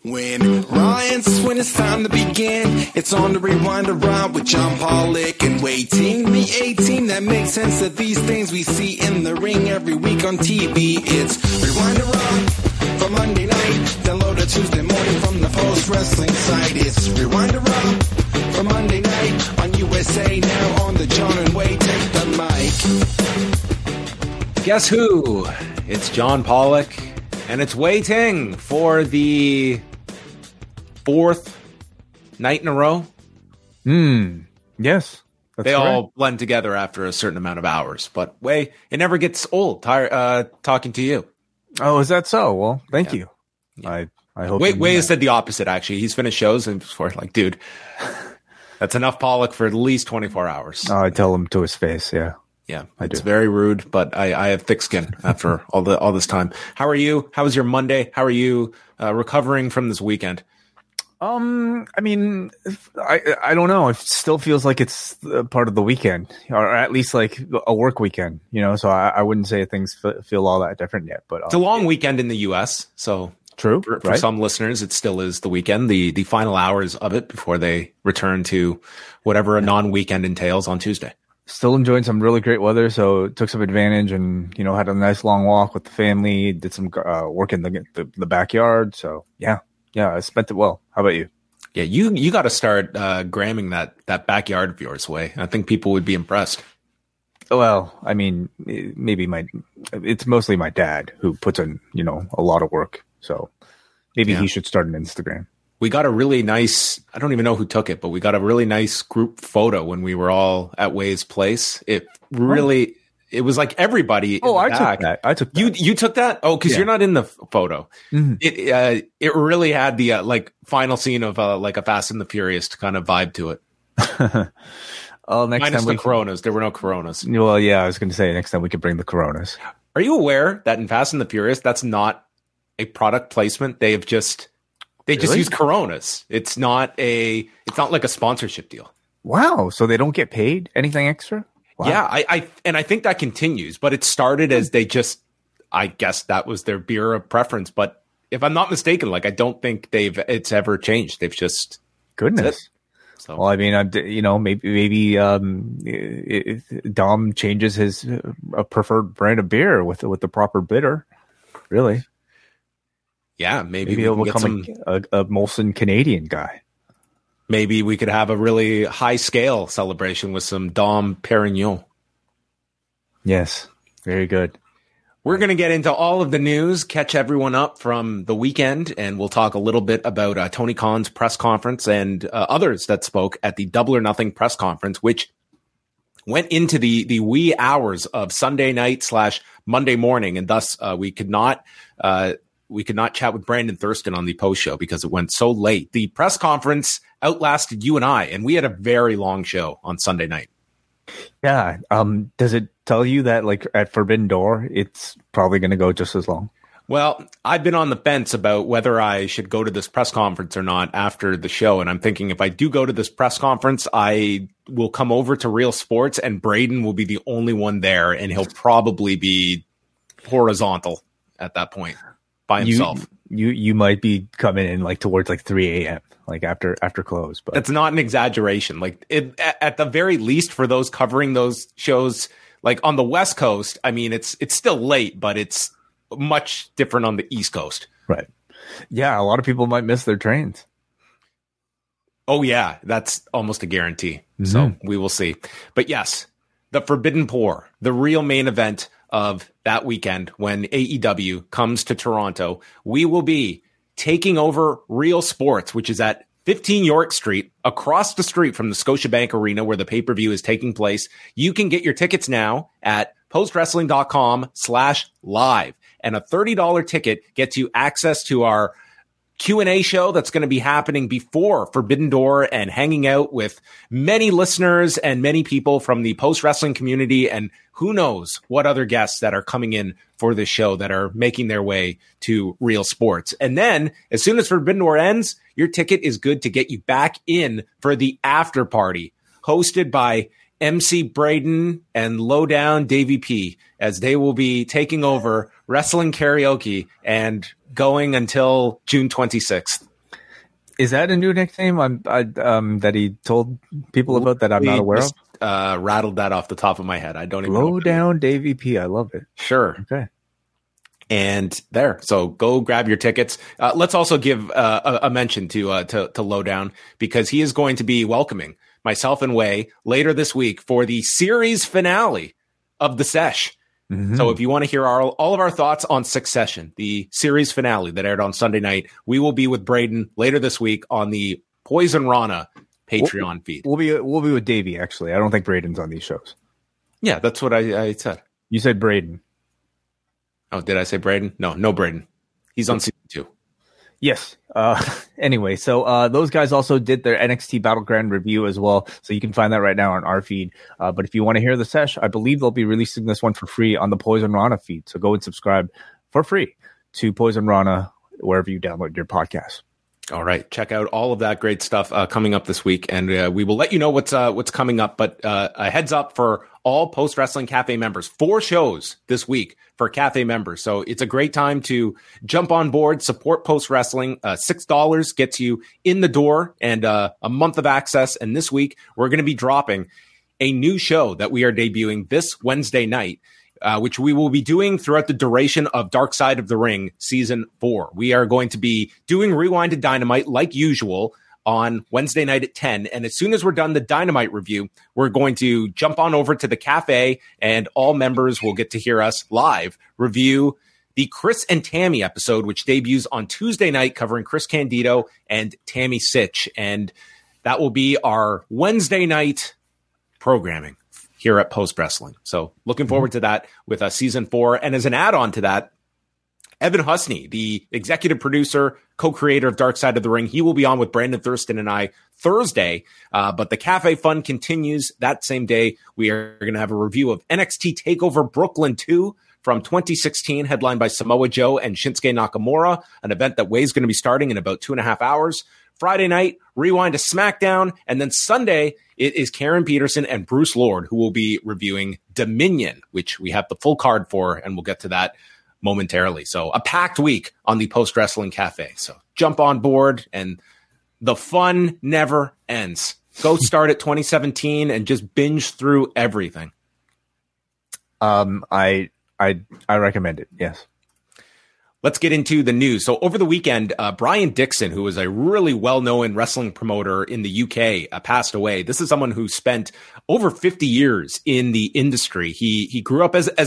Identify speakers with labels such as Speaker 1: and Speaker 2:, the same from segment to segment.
Speaker 1: When it's time to begin, it's on the Rewind Around with John Pollock and waiting the 18. That makes sense that these things we see in the ring every week on TV. It's Rewind Around for Monday night. Download it Tuesday morning from the Post Wrestling site. It's Rewind Around for Monday night on USA Now on the John and Wade Take the Mic.
Speaker 2: Guess who? It's John Pollock, and it's Wei Ting for the fourth night in a row.
Speaker 3: Yes.
Speaker 2: They all blend together after a certain amount of hours. But Wei, it never gets old talking to you.
Speaker 3: Oh, is that so? Well, thank you. Yeah. I hope.
Speaker 2: Wei has said the opposite, actually. He's finished shows and we're like, dude, that's enough Pollock for at least 24 hours.
Speaker 3: Oh, I tell him to his face, yeah.
Speaker 2: Yeah, it's very rude, but I have thick skin after all this time. How are you? How was your Monday? How are you recovering from this weekend?
Speaker 3: I mean, I don't know. It still feels like it's part of the weekend, or at least like a work weekend, you know. So I wouldn't say things feel all that different yet. But
Speaker 2: it's a long weekend in the U.S., so
Speaker 3: true.
Speaker 2: For some listeners, it still is the weekend, the final hours of it before they return to whatever a non-weekend entails on Tuesday.
Speaker 3: Still enjoying some really great weather, so took some advantage and, you know, had a nice long walk with the family, did some work in the backyard. So yeah, I spent it well. How about you?
Speaker 2: Yeah, you got to start gramming that backyard of yours, Way. I think people would be impressed.
Speaker 3: Well, I mean, it's mostly my dad who puts in, you know, a lot of work. So maybe he should start an Instagram. We
Speaker 2: got a really nice, I don't even know who took it, but we got a really nice group photo when we were all at Way's place. It really, it was like everybody.
Speaker 3: I took that.
Speaker 2: You took that? Oh, because you're not in the photo. Mm-hmm. It really had the like final scene of like a Fast and the Furious kind of vibe to it. Minus the Coronas. There were no Coronas.
Speaker 3: Well, yeah, I was going to say next time we could bring the Coronas.
Speaker 2: Are you aware that in Fast and the Furious, that's not a product placement? They just use Coronas. It's not like a sponsorship deal.
Speaker 3: Wow. So they don't get paid anything extra? Wow.
Speaker 2: Yeah. I think that continues, but it started as I guess that was their beer of preference. But if I'm not mistaken, like, I don't think it's ever changed. They've just,
Speaker 3: goodness. So. Well, I mean, you know, maybe Dom changes his preferred brand of beer with the proper bitter. Really?
Speaker 2: Yeah, maybe
Speaker 3: he'll become a Molson Canadian guy.
Speaker 2: Maybe we could have a really high scale celebration with some Dom Perignon.
Speaker 3: Yes, very good.
Speaker 2: We're going to get into all of the news, catch everyone up from the weekend, and we'll talk a little bit about Tony Khan's press conference and others that spoke at the Double or Nothing press conference, which went into the wee hours of Sunday night / Monday morning, and thus we could not chat with Brandon Thurston on the post show because it went so late. The press conference outlasted you and I, and we had a very long show on Sunday night.
Speaker 3: Yeah. Does it tell you that, like, at Forbidden Door, it's probably going to go just as long?
Speaker 2: Well, I've been on the fence about whether I should go to this press conference or not after the show. And I'm thinking if I do go to this press conference, I will come over to Real Sports and Braden will be the only one there. And he'll probably be horizontal at that point by himself.
Speaker 3: You might be coming in like towards like 3 a.m. like after close, but
Speaker 2: that's not an exaggeration. Like at the very least for those covering those shows, like on the West Coast, I mean, it's still late, but it's much different on the East Coast.
Speaker 3: Right. Yeah. A lot of people might miss their trains.
Speaker 2: Oh yeah. That's almost a guarantee. Mm-hmm. So we will see, but yes, the Forbidden Pour, the real main event of that weekend when AEW comes to Toronto, we will be taking over Real Sports, which is at 15 York Street, across the street from the Scotiabank Arena where the pay-per-view is taking place. You can get your tickets now at postwrestling.com/live. And a $30 ticket gets you access to our Q&A show that's going to be happening before Forbidden Door and hanging out with many listeners and many people from the post-wrestling community and who knows what other guests that are coming in for this show that are making their way to Real Sports. And then as soon as Forbidden Door ends, your ticket is good to get you back in for the after party hosted by MC Braden and Lowdown Davey P, as they will be taking over Wrestling Karaoke and going until June 26th.
Speaker 3: Is that a new nickname that he told people about that I'm not aware of?
Speaker 2: Rattled that off the top of my head. I don't even know.
Speaker 3: Low down Davey P. I love it.
Speaker 2: Sure.
Speaker 3: Okay.
Speaker 2: And there, so go grab your tickets. Let's also give a mention to Lowdown, because he is going to be welcoming myself and Way later this week for the series finale of the Sesh. Mm-hmm. So if you want to hear all of our thoughts on Succession, the series finale that aired on Sunday night, we will be with Braden later this week on the Poison Rana Patreon feed.
Speaker 3: We'll be with Davey, actually. I don't think Braden's on these shows.
Speaker 2: Yeah, that's what I said.
Speaker 3: You said Braden.
Speaker 2: Oh, did I say Braden? No Braden. He's on season 2.
Speaker 3: Yes. Anyway, so those guys also did their NXT Battleground review as well. So you can find that right now on our feed. But if you want to hear the sesh, I believe they'll be releasing this one for free on the Poison Rana feed. So go and subscribe for free to Poison Rana wherever you download your podcast.
Speaker 2: All right. Check out all of that great stuff coming up this week. And we will let you know what's coming up. But a heads up for all Post Wrestling Cafe members, 4 shows this week for Cafe members. So it's a great time to jump on board, support Post Wrestling. $6 gets you in the door and a month of access. And this week, we're going to be dropping a new show that we are debuting this Wednesday night, which we will be doing throughout the duration of Dark Side of the Ring Season 4. We are going to be doing Rewind to Dynamite like usual on Wednesday night at 10. And as soon as we're done the Dynamite review, we're going to jump on over to the cafe, and all members will get to hear us live review the Chris and Tammy episode, which debuts on Tuesday night, covering Chris Candido and Tammy Sitch. And that will be our Wednesday night programming here at Post Wrestling. So looking forward to that with Season 4. And as an add-on to that, Evan Husney, the executive producer, co-creator of Dark Side of the Ring, he will be on with Brandon Thurston and I Thursday. But the Cafe Fun continues that same day. We are going to have a review of NXT TakeOver Brooklyn 2 from 2016, headlined by Samoa Joe and Shinsuke Nakamura, an event that Way's going to be starting in about 2.5 hours. Friday night, Rewind to SmackDown. And then Sunday, it is Karen Peterson and Bruce Lord who will be reviewing Dominion, which we have the full card for, and we'll get to that momentarily. So a packed week on the Post Wrestling Cafe. So jump on board, and the fun never ends. Go start at 2017 and just binge through everything.
Speaker 3: I recommend it. Yes.
Speaker 2: Let's get into the news. So over the weekend, Brian Dixon, who is a really well-known wrestling promoter in the UK, passed away. This is someone who spent over 50 years in the industry. He grew up as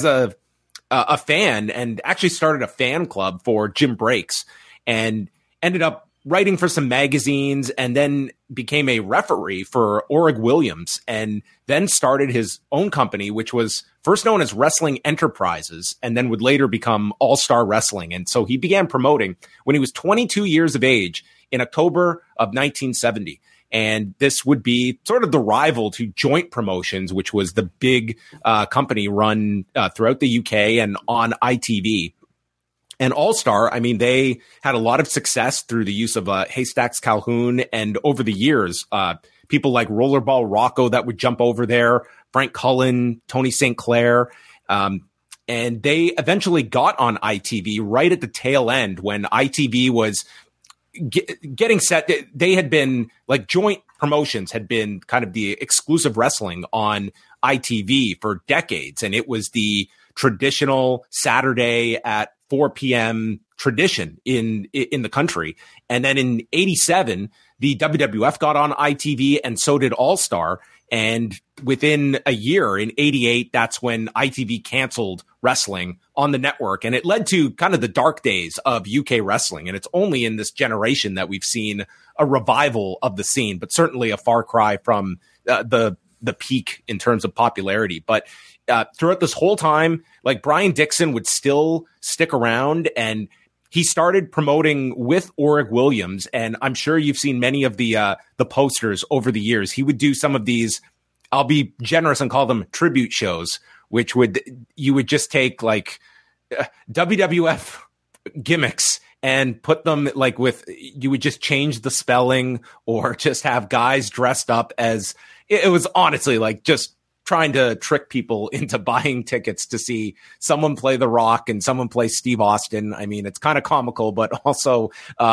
Speaker 2: a fan, and actually started a fan club for Jim Breaks, and ended up writing for some magazines, and then became a referee for Orrig Williams, and then started his own company, which was first known as Wrestling Enterprises, and then would later become All Star Wrestling. And so he began promoting when he was 22 years of age in October of 1970. And this would be sort of the rival to Joint Promotions, which was the big company run throughout the UK and on ITV. And All Star, I mean, they had a lot of success through the use of Haystacks Calhoun. And over the years, people like Rollerball Rocco that would jump over there, Frank Cullen, Tony St. Clair. And they eventually got on ITV right at the tail end when ITV was getting set. They had been like Joint Promotions had been kind of the exclusive wrestling on ITV for decades. And it was the traditional Saturday at 4 p.m. tradition in the country. And then in 87, the WWF got on ITV, and so did All Star. And within a year, in 88, that's when ITV canceled wrestling on the network. And it led to kind of the dark days of UK wrestling. And it's only in this generation that we've seen a revival of the scene, but certainly a far cry from the peak in terms of popularity. But throughout this whole time, like, Brian Dixon would still stick around, and he started promoting with Orrig Williams. And I'm sure you've seen many of the posters over the years. He would do some of these, I'll be generous and call them tribute shows, which you would just take like WWF gimmicks and put them like you would just change the spelling, or just have guys dressed up as, it was honestly like just trying to trick people into buying tickets to see someone play The Rock and someone play Steve Austin. I mean, it's kind of comical, but also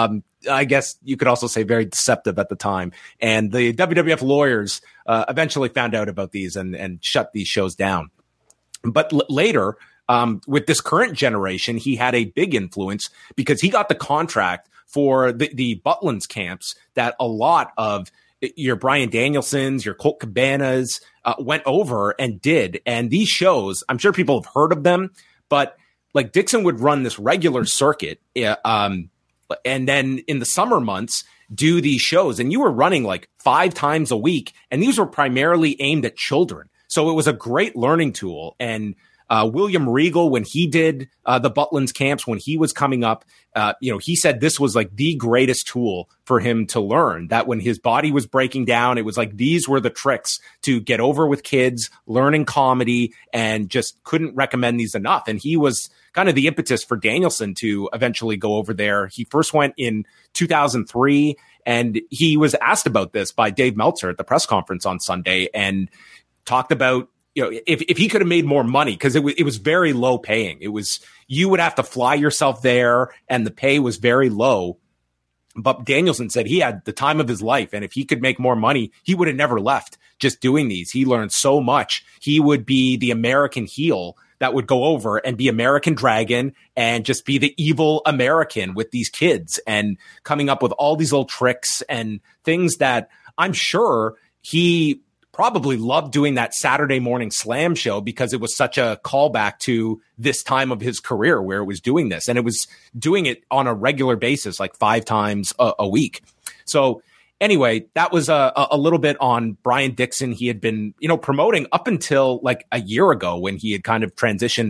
Speaker 2: I guess you could also say very deceptive at the time. And the WWF lawyers eventually found out about these and shut these shows down. But later, with this current generation, he had a big influence because he got the contract for the Butlins camps that a lot of your Bryan Danielsons, your Colt Cabanas went over and did. And these shows, I'm sure people have heard of them, but like Dixon would run this regular circuit and then in the summer months do these shows. And you were running like 5 times a week. And these were primarily aimed at children. So it was a great learning tool. And William Regal, when he did the Butlins camps, when he was coming up, he said this was like the greatest tool for him to learn, that when his body was breaking down, it was like these were the tricks to get over with kids, learning comedy, and just couldn't recommend these enough. And he was kind of the impetus for Danielson to eventually go over there. He first went in 2003, and he was asked about this by Dave Meltzer at the press conference on Sunday and talked about, if he could have made more money, because it was very low paying. It was, you would have to fly yourself there and the pay was very low. But Danielson said he had the time of his life. And if he could make more money, he would have never left just doing these. He learned so much. He would be the American heel that would go over and be American Dragon and just be the evil American with these kids and coming up with all these little tricks and things that I'm sure he probably loved doing that Saturday morning slam show because it was such a callback to this time of his career where it was doing this. And it was doing it on a regular basis, like 5 times a week. So anyway, that was a little bit on Brian Dixon. He had been, promoting up until like a year ago when he had kind of transitioned,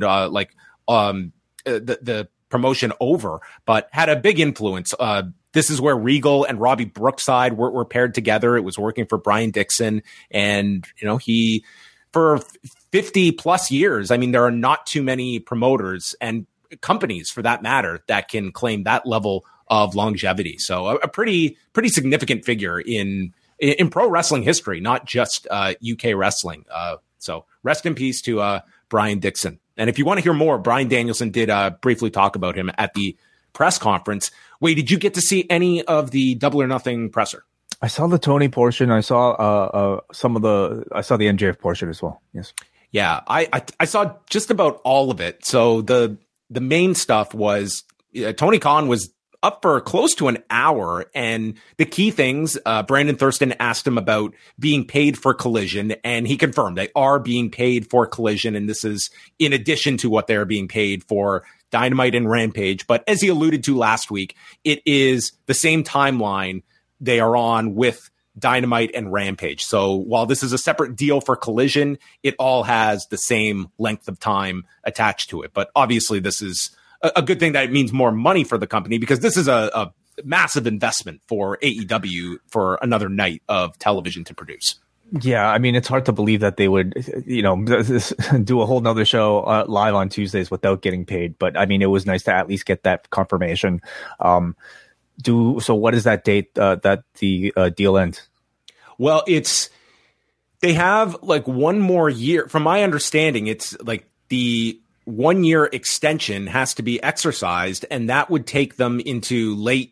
Speaker 2: the promotion over, but had a big influence. This is where Regal and Robbie Brookside were paired together. It was working for Brian Dixon. And, he, for 50 plus years, I mean, there are not too many promoters and companies for that matter that can claim that level of longevity. So a pretty significant figure in pro wrestling history, not just UK wrestling. So rest in peace to Brian Dixon. And if you want to hear more, Bryan Danielson did briefly talk about him at the press conference. Wait, did you get to see any of the Double or Nothing presser?
Speaker 3: I saw the Tony portion. I saw I saw the MJF portion as well. Yes.
Speaker 2: Yeah, I saw just about all of it. So the main stuff was Tony Khan was up for close to an hour, and the key things, Brandon Thurston asked him about being paid for Collision, and he confirmed they are being paid for Collision, and this is in addition to what they're being paid for Dynamite and Rampage. But as he alluded to last week, it is the same timeline they are on with Dynamite and Rampage. So while this is a separate deal for Collision, it all has the same length of time attached to it. But obviously this is a good thing that it means more money for the company, because this is a massive investment for AEW for another night of television to produce.
Speaker 3: Yeah, I mean, it's hard to believe that they would, do a whole nother show live on Tuesdays without getting paid. But I mean, it was nice to at least get that confirmation. So what is that date that the deal ends?
Speaker 2: Well, they have like one more year. From my understanding, it's like the 1 year extension has to be exercised, and that would take them into late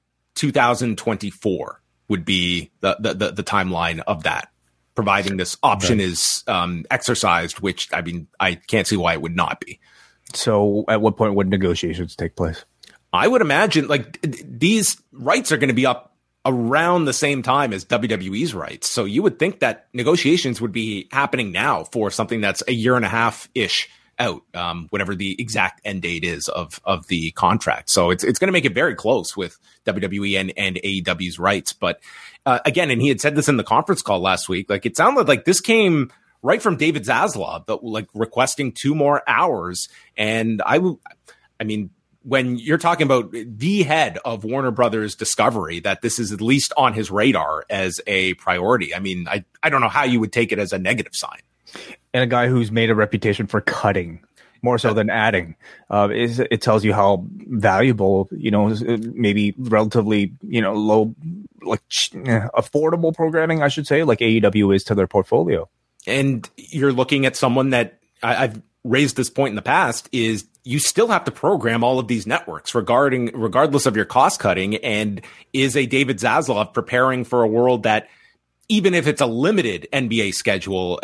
Speaker 2: 2024 would be the timeline of that, providing this option is exercised, which I mean, I can't see why it would not be.
Speaker 3: So at what point would negotiations take place?
Speaker 2: I would imagine like these rights are going to be up around the same time as WWE's rights. So you would think that negotiations would be happening now for something that's a year and a half-ish out, whatever the exact end date is of the contract. So it's going to make it very close with WWE and AEW's rights. But again, and he had said this in the conference call last week, like it sounded like this came right from David Zaslav, but like requesting 2 more hours. And I mean, when you're talking about the head of Warner Brothers Discovery, that this is at least on his radar as a priority. I mean, I don't know how you would take it as a negative sign.
Speaker 3: And a guy who's made a reputation for cutting more so than adding, it tells you how valuable, maybe relatively, low, like affordable programming, I should say, like AEW is to their portfolio.
Speaker 2: And you're looking at someone that I've raised this point in the past is you still have to program all of these networks regardless of your cost cutting. And is a David Zaslav preparing for a world that, even if it's a limited NBA schedule,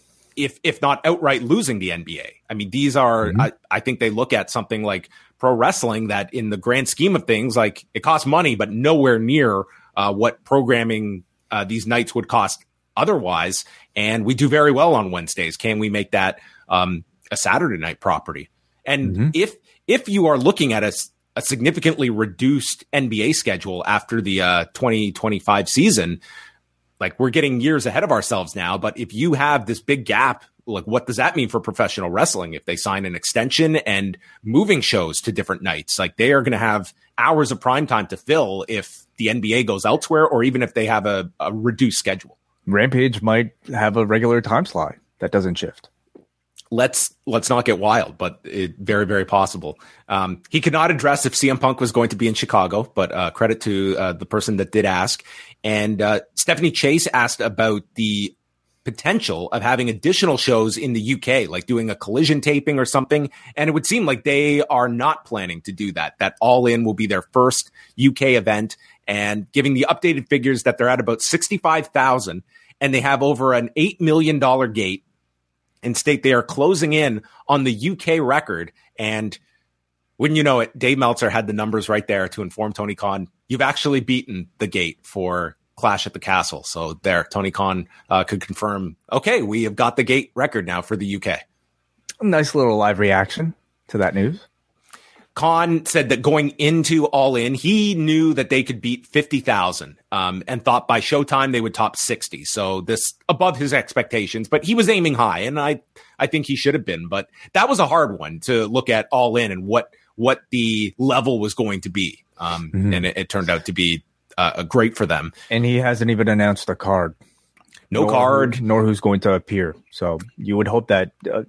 Speaker 2: if not outright losing the NBA? I mean, these are, I think they look at something like pro wrestling that in the grand scheme of things, like it costs money, but nowhere near what programming these nights would cost otherwise. And we do very well on Wednesdays. Can we make that a Saturday night property? And if you are looking at a significantly reduced NBA schedule after the 2025 season, like we're getting years ahead of ourselves now, but if you have this big gap, like what does that mean for professional wrestling? If they sign an extension and moving shows to different nights, like they are going to have hours of prime time to fill if the NBA goes elsewhere, or even if they have a reduced schedule.
Speaker 3: Rampage might have a regular time slot that doesn't shift.
Speaker 2: Let's not get wild, but very, very possible. He could not address if CM Punk was going to be in Chicago, but credit to the person that did ask. And Stephanie Chase asked about the potential of having additional shows in the UK, like doing a Collision taping or something. And it would seem like they are not planning to do that. That All In will be their first UK event, and giving the updated figures that they're at about 65,000, and they have over an $8 million gate, and state they are closing in on the UK record. And wouldn't you know it, Dave Meltzer had the numbers right there to inform Tony Khan, you've actually beaten the gate for Clash at the Castle. So there, Tony Khan could confirm, okay, we have got the gate record now for the UK.
Speaker 3: Nice little live reaction to that news.
Speaker 2: Khan said that going into All In, he knew that they could beat 50,000 and thought by showtime they would top 60. So this above his expectations, but he was aiming high, and I think he should have been. But that was a hard one to look at All In and what the level was going to be. And it turned out to be great for them. And
Speaker 3: he hasn't even announced a card. Nor who's going to appear. So you would hope that, the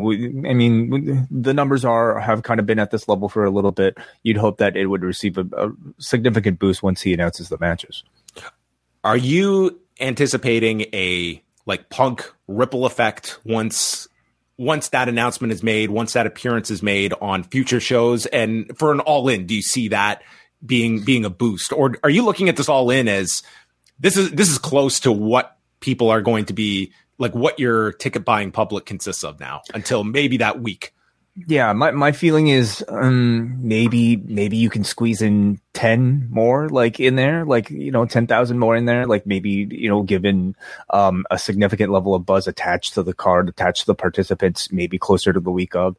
Speaker 3: numbers have kind of been at this level for a little bit. You'd hope that it would receive a significant boost once he announces the matches.
Speaker 2: Are you anticipating a Punk ripple effect once that announcement is made, once that appearance is made on future shows? And for an All In, do you see that being a boost? Or are you looking at this All In as this is close to what people are going to be, like what your ticket buying public consists of now until maybe that week?
Speaker 3: Yeah, my feeling is maybe you can squeeze in 10 more in there, 10,000 more in there, maybe given a significant level of buzz attached to the card, attached to the participants, maybe closer to the week of.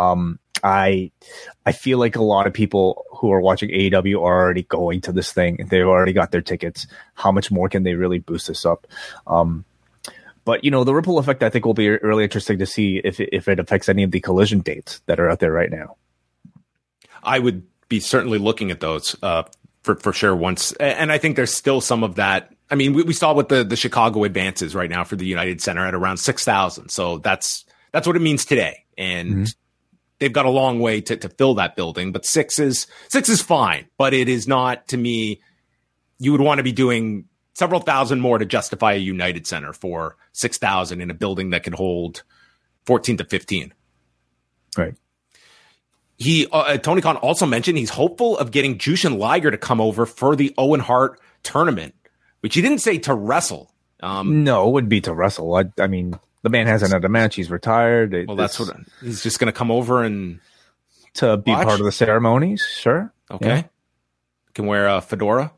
Speaker 3: I feel like a lot of people who are watching AEW are already going to this thing. They've already got their tickets. How much more can they really boost this up? But the ripple effect, I think, will be really interesting to see if it affects any of the Collision dates that are out there right now.
Speaker 2: I would be certainly looking at those for sure once. And I think there's still some of that. I mean, we saw what the Chicago advances right now for the United Center at around 6,000. So that's what it means today. And they've got a long way to fill that building, but six is fine, but it is not, to me, you would want to be doing several thousand more to justify a United Center for 6,000 in a building that can hold 14 to 15.
Speaker 3: Right.
Speaker 2: Tony Khan also mentioned he's hopeful of getting Jushin Liger to come over for the Owen Hart tournament, which he didn't say to wrestle.
Speaker 3: No, it would be to wrestle. I mean, the man hasn't had a match. He's retired.
Speaker 2: That's what he's just going to come over and
Speaker 3: to be part of the ceremonies. Sure.
Speaker 2: Okay. Yeah. Can wear a fedora.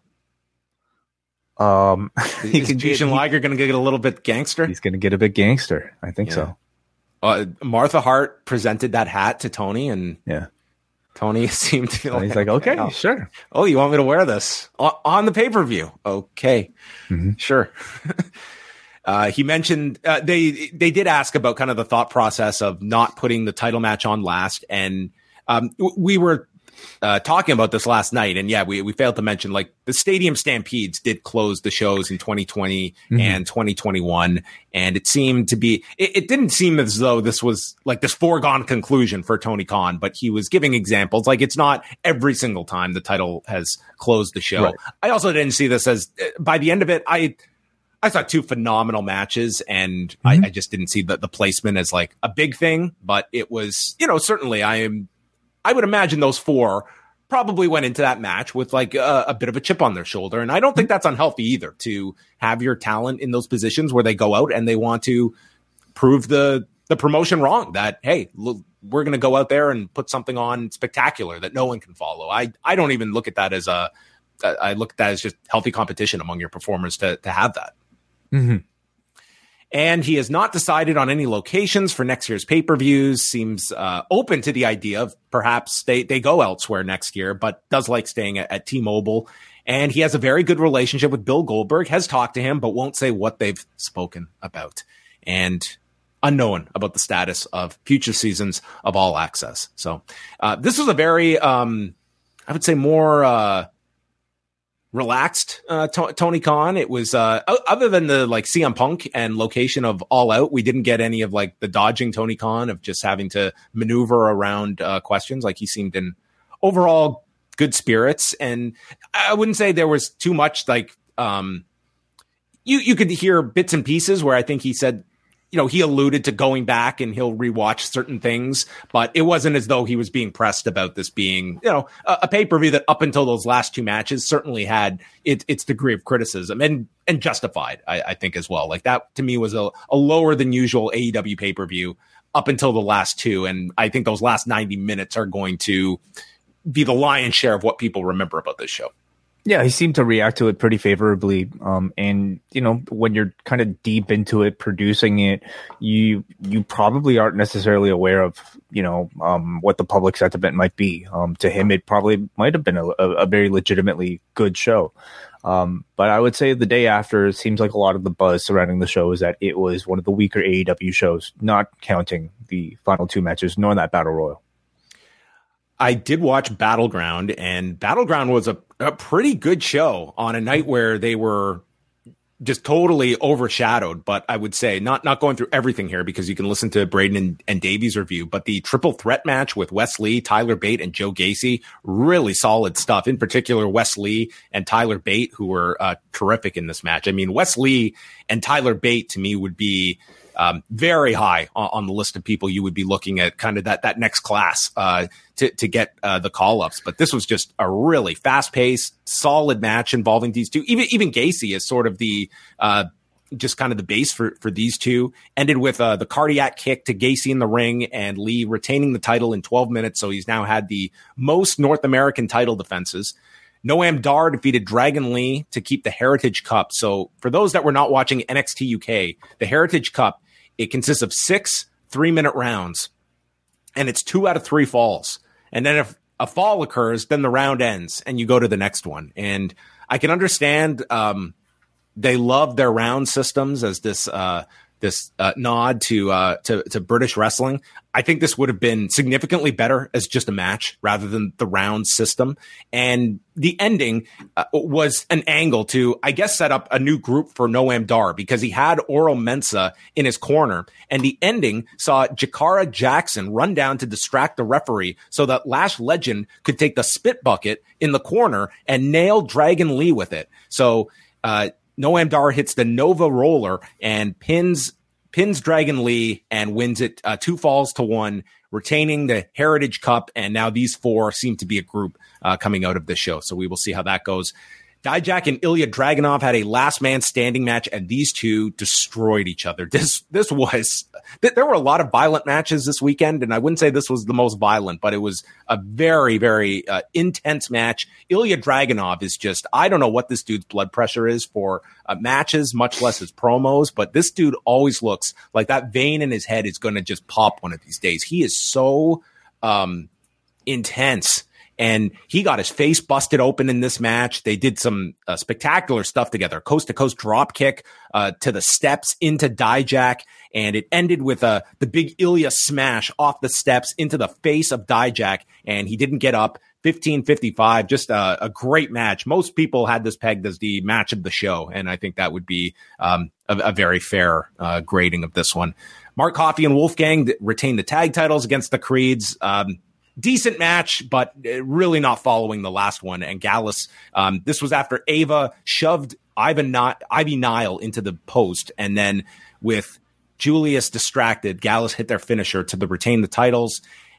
Speaker 2: Is Jushin Liger going to get a little bit gangster?
Speaker 3: He's going to get a bit gangster. I think so.
Speaker 2: Martha Hart presented that hat to Tony, and Tony seemed to feel
Speaker 3: he's like, okay, sure.
Speaker 2: Oh, you want me to wear this on the pay-per-view? Okay, sure. He mentioned they did ask about kind of the thought process of not putting the title match on last, and we were talking about this last night, and we failed to mention the Stadium Stampedes did close the shows in 2020 and 2021, and it seemed to be it didn't seem as though this was this foregone conclusion for Tony Khan, but he was giving examples. It's not every single time the title has closed the show. Right. I also didn't see this as by the end of it, I saw two phenomenal matches, and I just didn't see the placement as a big thing, but it was, certainly I am I would imagine those four probably went into that match with like a bit of a chip on their shoulder. And I don't think that's unhealthy either, to have your talent in those positions where they go out and they want to prove the promotion wrong, that, hey, look, we're going to go out there and put something on spectacular that no one can follow. I don't even look at that as I look at that as just healthy competition among your performers to have that.
Speaker 3: Mm-hmm.
Speaker 2: And he has not decided on any locations for next year's pay-per-views, seems open to the idea of perhaps they go elsewhere next year, but does like staying at T-Mobile. And he has a very good relationship with Bill Goldberg, has talked to him, but won't say what they've spoken about. And unknown about the status of future seasons of All Access. So this was a very, I would say, more relaxed Tony Khan. It was other than the like CM Punk and location of All Out, we didn't get any of like the dodging Tony Khan of just having to maneuver around questions. Like, he seemed in overall good spirits, and I wouldn't say there was too much like you could hear bits and pieces where I think he said, you know, he alluded to going back and he'll rewatch certain things, but it wasn't as though he was being pressed about this being, you know, a pay-per-view that up until those last two matches certainly had its degree of criticism and justified, I think, as well. Like, that to me was a lower than usual AEW pay-per-view up until the last two. And I think those last 90 minutes are going to be the lion's share of what people remember about this show.
Speaker 3: Yeah, he seemed to react to it pretty favorably. And, you know, when you're kind of deep into it, producing it, you probably aren't necessarily aware of, you know, what the public sentiment might be. To him, it probably might have been a very legitimately good show. But I would say the day after, it seems like a lot of the buzz surrounding the show is that it was one of the weaker AEW shows, not counting the final two matches, nor that Battle Royal.
Speaker 2: I did watch Battleground, and Battleground was a pretty good show on a night where they were just totally overshadowed. But I would say, not going through everything here because you can listen to Braden and Davey's review, but the triple threat match with Wes Lee, Tyler Bate, and Joe Gacy, really solid stuff. In particular, Wes Lee and Tyler Bate, who were terrific in this match. I mean, Wes Lee and Tyler Bate to me would be very high on the list of people you would be looking at, kind of that next class to get the call-ups. But this was just a really fast-paced, solid match involving these two. Even Gacy is sort of the just kind of the base for these two. Ended with the cardiac kick to Gacy in the ring, and Lee retaining the title in 12 minutes. So he's now had the most North American title defenses. Noam Dar defeated Dragon Lee to keep the Heritage Cup. So for those that were not watching NXT UK, the Heritage Cup, it consists of 6 3-minute rounds, and it's 2 out of 3 falls. And then if a fall occurs, then the round ends and you go to the next one. And I can understand they love their round systems as this nod to British wrestling. I think this would have been significantly better as just a match rather than the round system. And the ending was an angle to, I guess, set up a new group for Noam Dar, because he had Oro Mensah in his corner. And the ending saw Jakara Jackson run down to distract the referee so that Lash Legend could take the spit bucket in the corner and nail Dragon Lee with it. So Noam Dar hits the Nova Roller and pins Dragon Lee and wins it 2 falls to 1, retaining the Heritage Cup. And now these 4 seem to be a group coming out of this show. So we will see how that goes. Dijak and Ilya Dragunov had a last man standing match, and these two destroyed each other. There were a lot of violent matches this weekend, and I wouldn't say this was the most violent, but it was a very, very intense match. Ilya Dragunov is just, I don't know what this dude's blood pressure is for matches, much less his promos, but this dude always looks like that vein in his head is going to just pop one of these days. He is so intense. And he got his face busted open in this match. They did some spectacular stuff together. Coast to coast drop kick to the steps into Dijak. And it ended with the big Ilya smash off the steps into the face of Dijak. And he didn't get up. 15:55, just a great match. Most people had this pegged as the match of the show. And I think that would be a very fair grading of this one. Mark Coffey and Wolfgang retained the tag titles against the Creeds. Decent match, but really not following the last one. And Gallus, this was after Ava shoved Ivy Nile into the post. And then with Julius distracted, Gallus hit their finisher to retain the titles.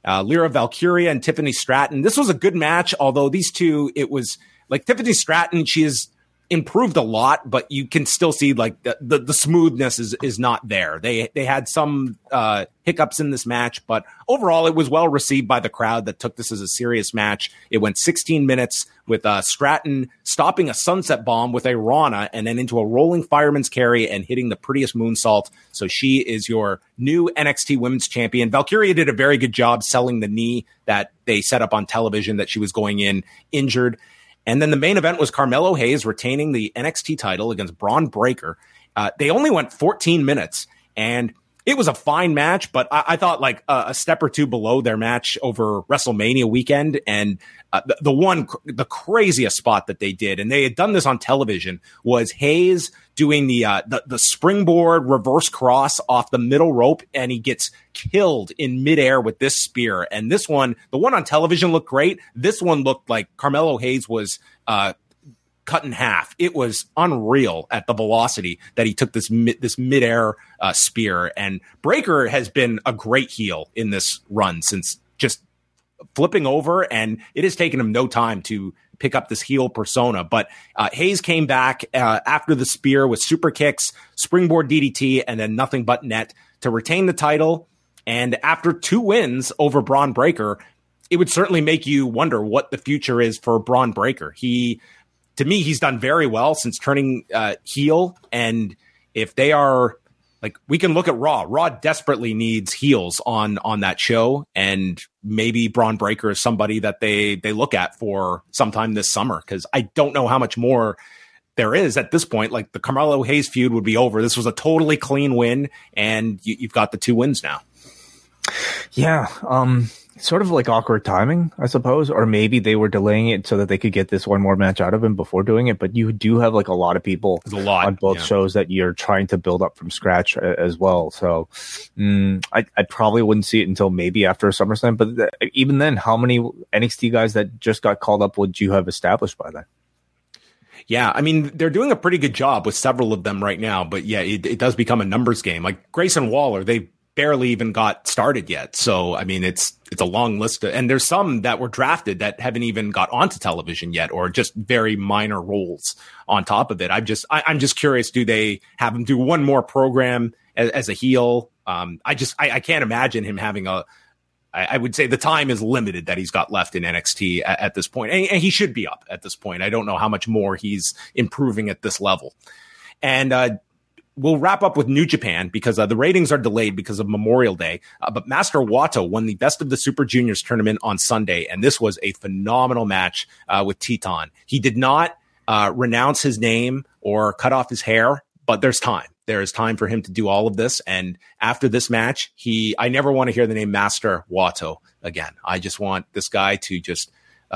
Speaker 2: Lyra Valkyria and Tiffany Stratton. This was a good match, although these two, it was like Tiffany Stratton, she is improved a lot, but you can still see like the smoothness is not there. They had some hiccups in this match, but overall it was well received by the crowd that took this as a serious match. It went 16 minutes with Stratton stopping a sunset bomb with a Rana and then into a rolling fireman's carry and hitting the prettiest moonsault. So she is your new NXT Women's Champion. Valkyria did a very good job selling the knee that they set up on television that she was going in injured. And then the main event was Carmelo Hayes retaining the NXT title against Braun Breaker. They only went 14 minutes, and it was a fine match, but I thought like a step or two below their match over WrestleMania weekend. And the craziest spot that they did, and they had done this on television, was Hayes doing the springboard reverse cross off the middle rope, and he gets killed in midair with this spear. And this one, the one on television looked great. This one looked like Carmelo Hayes was cut in half. It was unreal at the velocity that he took this midair spear. And Breaker has been a great heel in this run since just flipping over, and it has taken him no time to pick up this heel persona. But Hayes came back after the spear with super kicks, springboard DDT, and then nothing but net to retain the title. And after 2 wins over Braun Breaker, it would certainly make you wonder what the future is for Braun Breaker. To me, he's done very well since turning heel. And if they are like, we can look at Raw. Raw desperately needs heels on that show. And maybe Braun Breaker is somebody that they look at for sometime this summer. Cause I don't know how much more there is at this point. Like the Carmelo Hayes feud would be over. This was a totally clean win. And you've got the 2 wins now.
Speaker 3: Yeah. Sort of like awkward timing, I suppose, or maybe they were delaying it so that they could get this one more match out of him before doing it. But you do have like a lot of people on both shows that you're trying to build up from scratch as well. So I probably wouldn't see it until maybe after SummerSlam. But even then, how many NXT guys that just got called up would you have established by then?
Speaker 2: Yeah, I mean, they're doing a pretty good job with several of them right now. But yeah, it does become a numbers game. Like Grayson Waller, they barely even got started yet. So, I mean, it's a long list. And there's some that were drafted that haven't even got onto television yet, or just very minor roles on top of it. I'm just curious, do they have him do one more program as a heel? I can't imagine him having I would say the time is limited that he's got left in NXT at this point. And he should be up at this point. I don't know how much more he's improving at this level. And, we'll wrap up with New Japan because the ratings are delayed because of Memorial Day. But Master Wato won the Best of the Super Juniors tournament on Sunday, and this was a phenomenal match with Teton. He did not renounce his name or cut off his hair, but there's time. There is time for him to do all of this. And after this match, I never want to hear the name Master Wato again. I just want this guy to just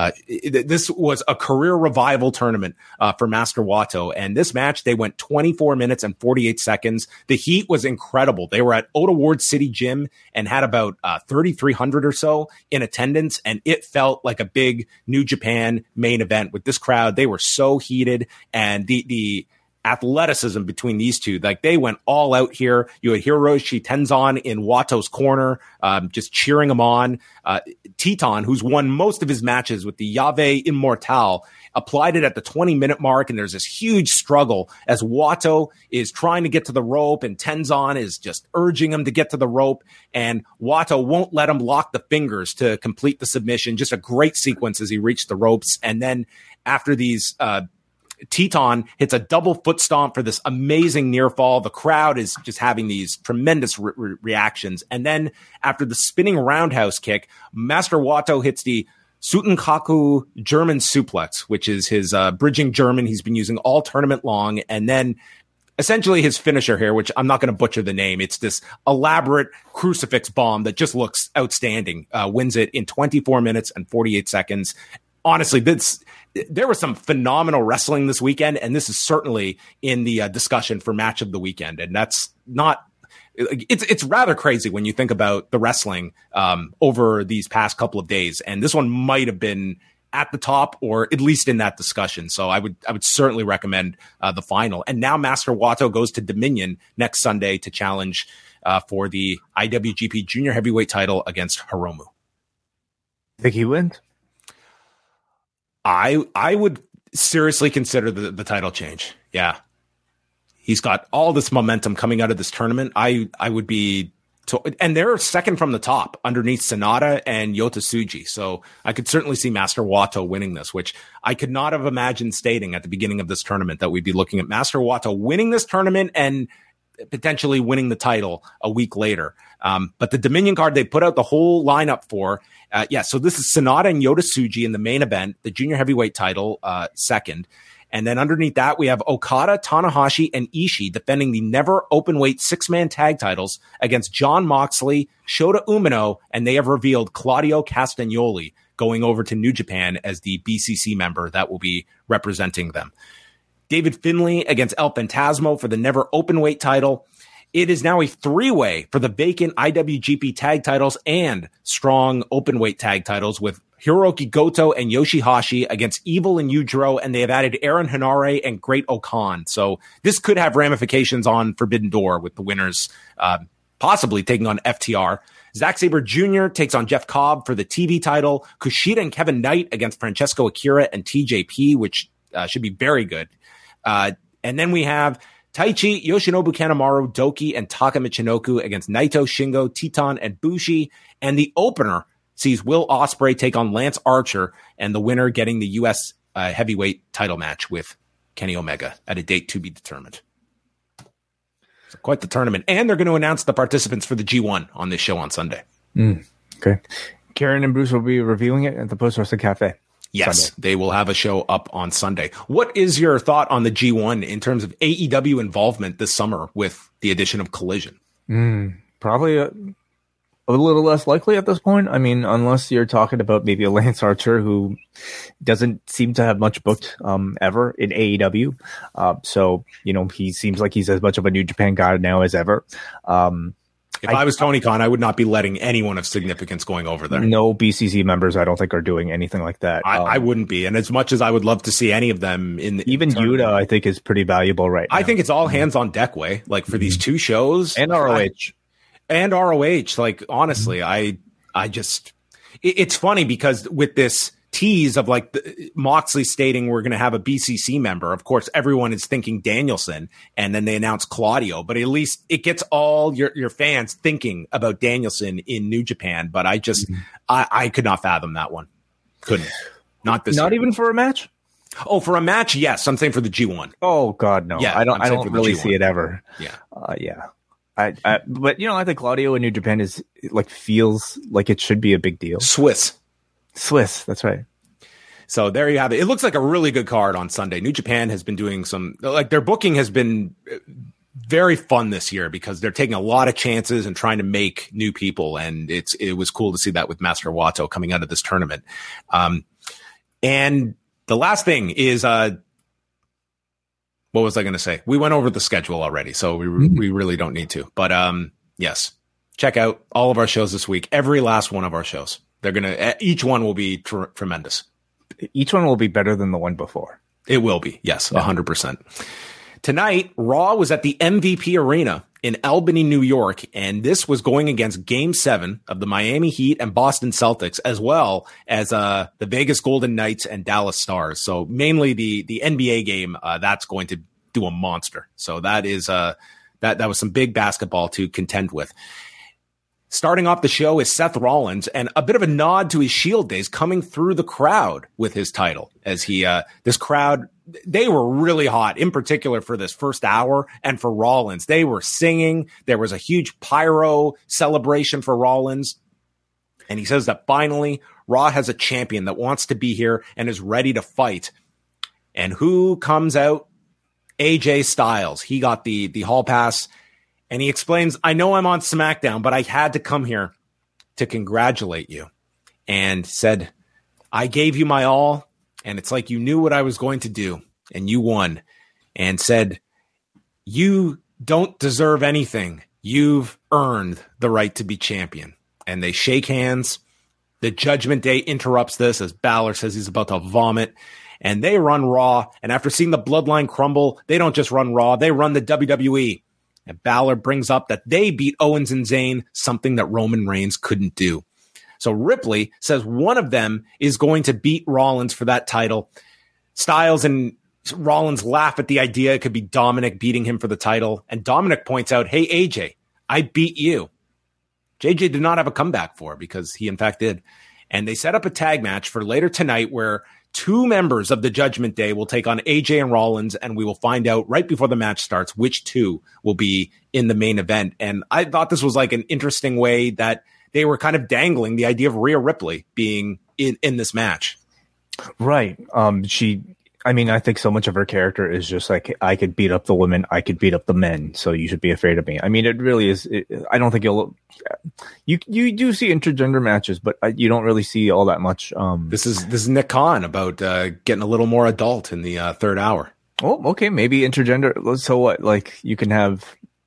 Speaker 2: this was a career revival tournament for Master Wato. And this match, they went 24 minutes and 48 seconds. The heat was incredible. They were at Oda Ward City Gym and had about 3,300 or so in attendance. And it felt like a big New Japan main event with this crowd. They were so heated, and the athleticism between these two, like they went all out here. You had Hiroshi Tenzan in Wato's corner, just cheering him on. Teton, who's won most of his matches with the Llave Immortal, applied it at the 20-minute mark, and there's this huge struggle as Wato is trying to get to the rope, and Tenzan is just urging him to get to the rope, and Wato won't let him lock the fingers to complete the submission. Just a great sequence as he reached the ropes, and then after these Teton hits a double foot stomp for this amazing near fall. The crowd is just having these tremendous reactions. And then after the spinning roundhouse kick, Master Wato hits the Sutenkaku German suplex, which is his bridging German he's been using all tournament long. And then essentially his finisher here, which I'm not going to butcher the name. It's this elaborate crucifix bomb that just looks outstanding. Wins it in 24 minutes and 48 seconds. Honestly, there was some phenomenal wrestling this weekend, and this is certainly in the discussion for match of the weekend. And that's not, it's rather crazy when you think about the wrestling over these past couple of days. And this one might have been at the top, or at least in that discussion. So I would certainly recommend the final. And now Master Wato goes to Dominion next Sunday to challenge for the IWGP Junior Heavyweight title against Hiromu.
Speaker 3: Think he wins?
Speaker 2: I would seriously consider the title change. Yeah. He's got all this momentum coming out of this tournament. I would be, and they're second from the top underneath Sonata and Yota Tsuji. So I could certainly see Master Wato winning this, which I could not have imagined stating at the beginning of this tournament, that we'd be looking at Master Wato winning this tournament and potentially winning the title a week later. But the Dominion card, they put out the whole lineup for, so this is Sonata and Yota Tsuji in the main event, the junior heavyweight title, second. And then underneath that, we have Okada, Tanahashi, and Ishii defending the never openweight 6-man tag titles against Jon Moxley, Shota Umino, and they have revealed Claudio Castagnoli going over to New Japan as the BCC member that will be representing them. David Finlay against El Phantasmo for the never openweight title. It is now a 3-way for the vacant IWGP tag titles and strong openweight tag titles with Hiroki Goto and Yoshihashi against Evil and Yujiro, and they have added Aaron Henare and Great Okan. So this could have ramifications on Forbidden Door with the winners possibly taking on FTR. Zack Sabre Jr. takes on Jeff Cobb for the TV title. Kushida and Kevin Knight against Francesco Akira and TJP, which should be very good. And then we have Taichi, Yoshinobu Kanemaru, Doki, and Taka Michinoku against Naito, Shingo, Titan, and Bushi. And the opener sees Will Ospreay take on Lance Archer, and the winner getting the U.S. heavyweight title match with Kenny Omega at a date to be determined. So quite the tournament. And they're going to announce the participants for the G1 on this show on Sunday.
Speaker 3: Okay. Karen and Bruce will be reviewing it at the Post Wrestling Cafe.
Speaker 2: Yes,
Speaker 3: Sunday.
Speaker 2: they will have a show up on Sunday. What is your thought on the G1 in terms of AEW involvement this summer with the addition of Collision?
Speaker 3: Probably a little less likely at this point. I mean, unless you're talking about maybe a Lance Archer who doesn't seem to have much booked ever in AEW. So, he seems like he's as much of a New Japan guy now as ever.
Speaker 2: If I was Tony Khan, I would not be letting anyone of significance going over there.
Speaker 3: No BCC members, I don't think, are doing anything like that.
Speaker 2: I wouldn't be. And as much as I would love to see any of them
Speaker 3: even Yuta, I think, is pretty valuable right now.
Speaker 2: I think it's all hands on deck way, like for these two shows.
Speaker 3: And ROH.
Speaker 2: And ROH. Like, honestly, it's funny because with this tease of like Moxley stating we're going to have a BCC member, of course, everyone is thinking Danielson, and then they announce Claudio, but at least it gets all your fans thinking about Danielson in New Japan. But I could not fathom that one. Couldn't. Not this
Speaker 3: Not
Speaker 2: year.
Speaker 3: even for a match?
Speaker 2: Oh, for a match? Yes. I'm saying for the G1.
Speaker 3: Oh God, no.
Speaker 2: Yeah,
Speaker 3: I don't really see it ever.
Speaker 2: Yeah.
Speaker 3: Yeah. But I think Claudio in New Japan feels like it should be a big deal.
Speaker 2: Swiss,
Speaker 3: that's right.
Speaker 2: So there you have it. It looks like a really good card on Sunday. New Japan has been doing their booking has been very fun this year because they're taking a lot of chances and trying to make new people. And it was cool to see that with Master Wato coming out of this tournament. And the last thing is, what was I going to say? We went over the schedule already, so we really don't need to. But yes, check out all of our shows this week. Every last one of our shows. Each one will be tremendous.
Speaker 3: Each one will be better than the one before.
Speaker 2: It will be. Yes, 100%. Tonight, Raw was at the MVP Arena in Albany, New York, and this was going against Game 7 of the Miami Heat and Boston Celtics, as well as the Vegas Golden Knights and Dallas Stars. So mainly the NBA game, that's going to do a monster. So that is that was some big basketball to contend with. Starting off the show is Seth Rollins, and a bit of a nod to his Shield days coming through the crowd with his title as this crowd, they were really hot, in particular for this first hour. And for Rollins, they were singing. There was a huge pyro celebration for Rollins. And he says that finally Raw has a champion that wants to be here and is ready to fight. And who comes out? AJ Styles. He got the hall pass. And he explains, I know I'm on SmackDown, but I had to come here to congratulate you. And said, I gave you my all, and it's like you knew what I was going to do, and you won. And said, you don't deserve anything. You've earned the right to be champion. And they shake hands. The Judgment Day interrupts this as Balor says he's about to vomit. And they run Raw. And after seeing the Bloodline crumble, they don't just run Raw, they run the WWE. And Balor brings up that they beat Owens and Zayn, something that Roman Reigns couldn't do. So Ripley says one of them is going to beat Rollins for that title. Styles and Rollins laugh at the idea it could be Dominic beating him for the title. And Dominic points out, hey, AJ, I beat you. JJ did not have a comeback for it because he in fact did. And they set up a tag match for later tonight where two members of the Judgment Day will take on AJ and Rollins, and we will find out right before the match starts which two will be in the main event. And I thought this was like an interesting way that they were kind of dangling the idea of Rhea Ripley being in this match. Right.
Speaker 3: I think so much of her character is just like, I could beat up the women, I could beat up the men, so you should be afraid of me. I mean, it really is. I don't think you do see intergender matches, but you don't really see all that much.
Speaker 2: This is Nick Khan about getting a little more adult in the third hour.
Speaker 3: Oh, okay, maybe intergender. So what? Like, you can have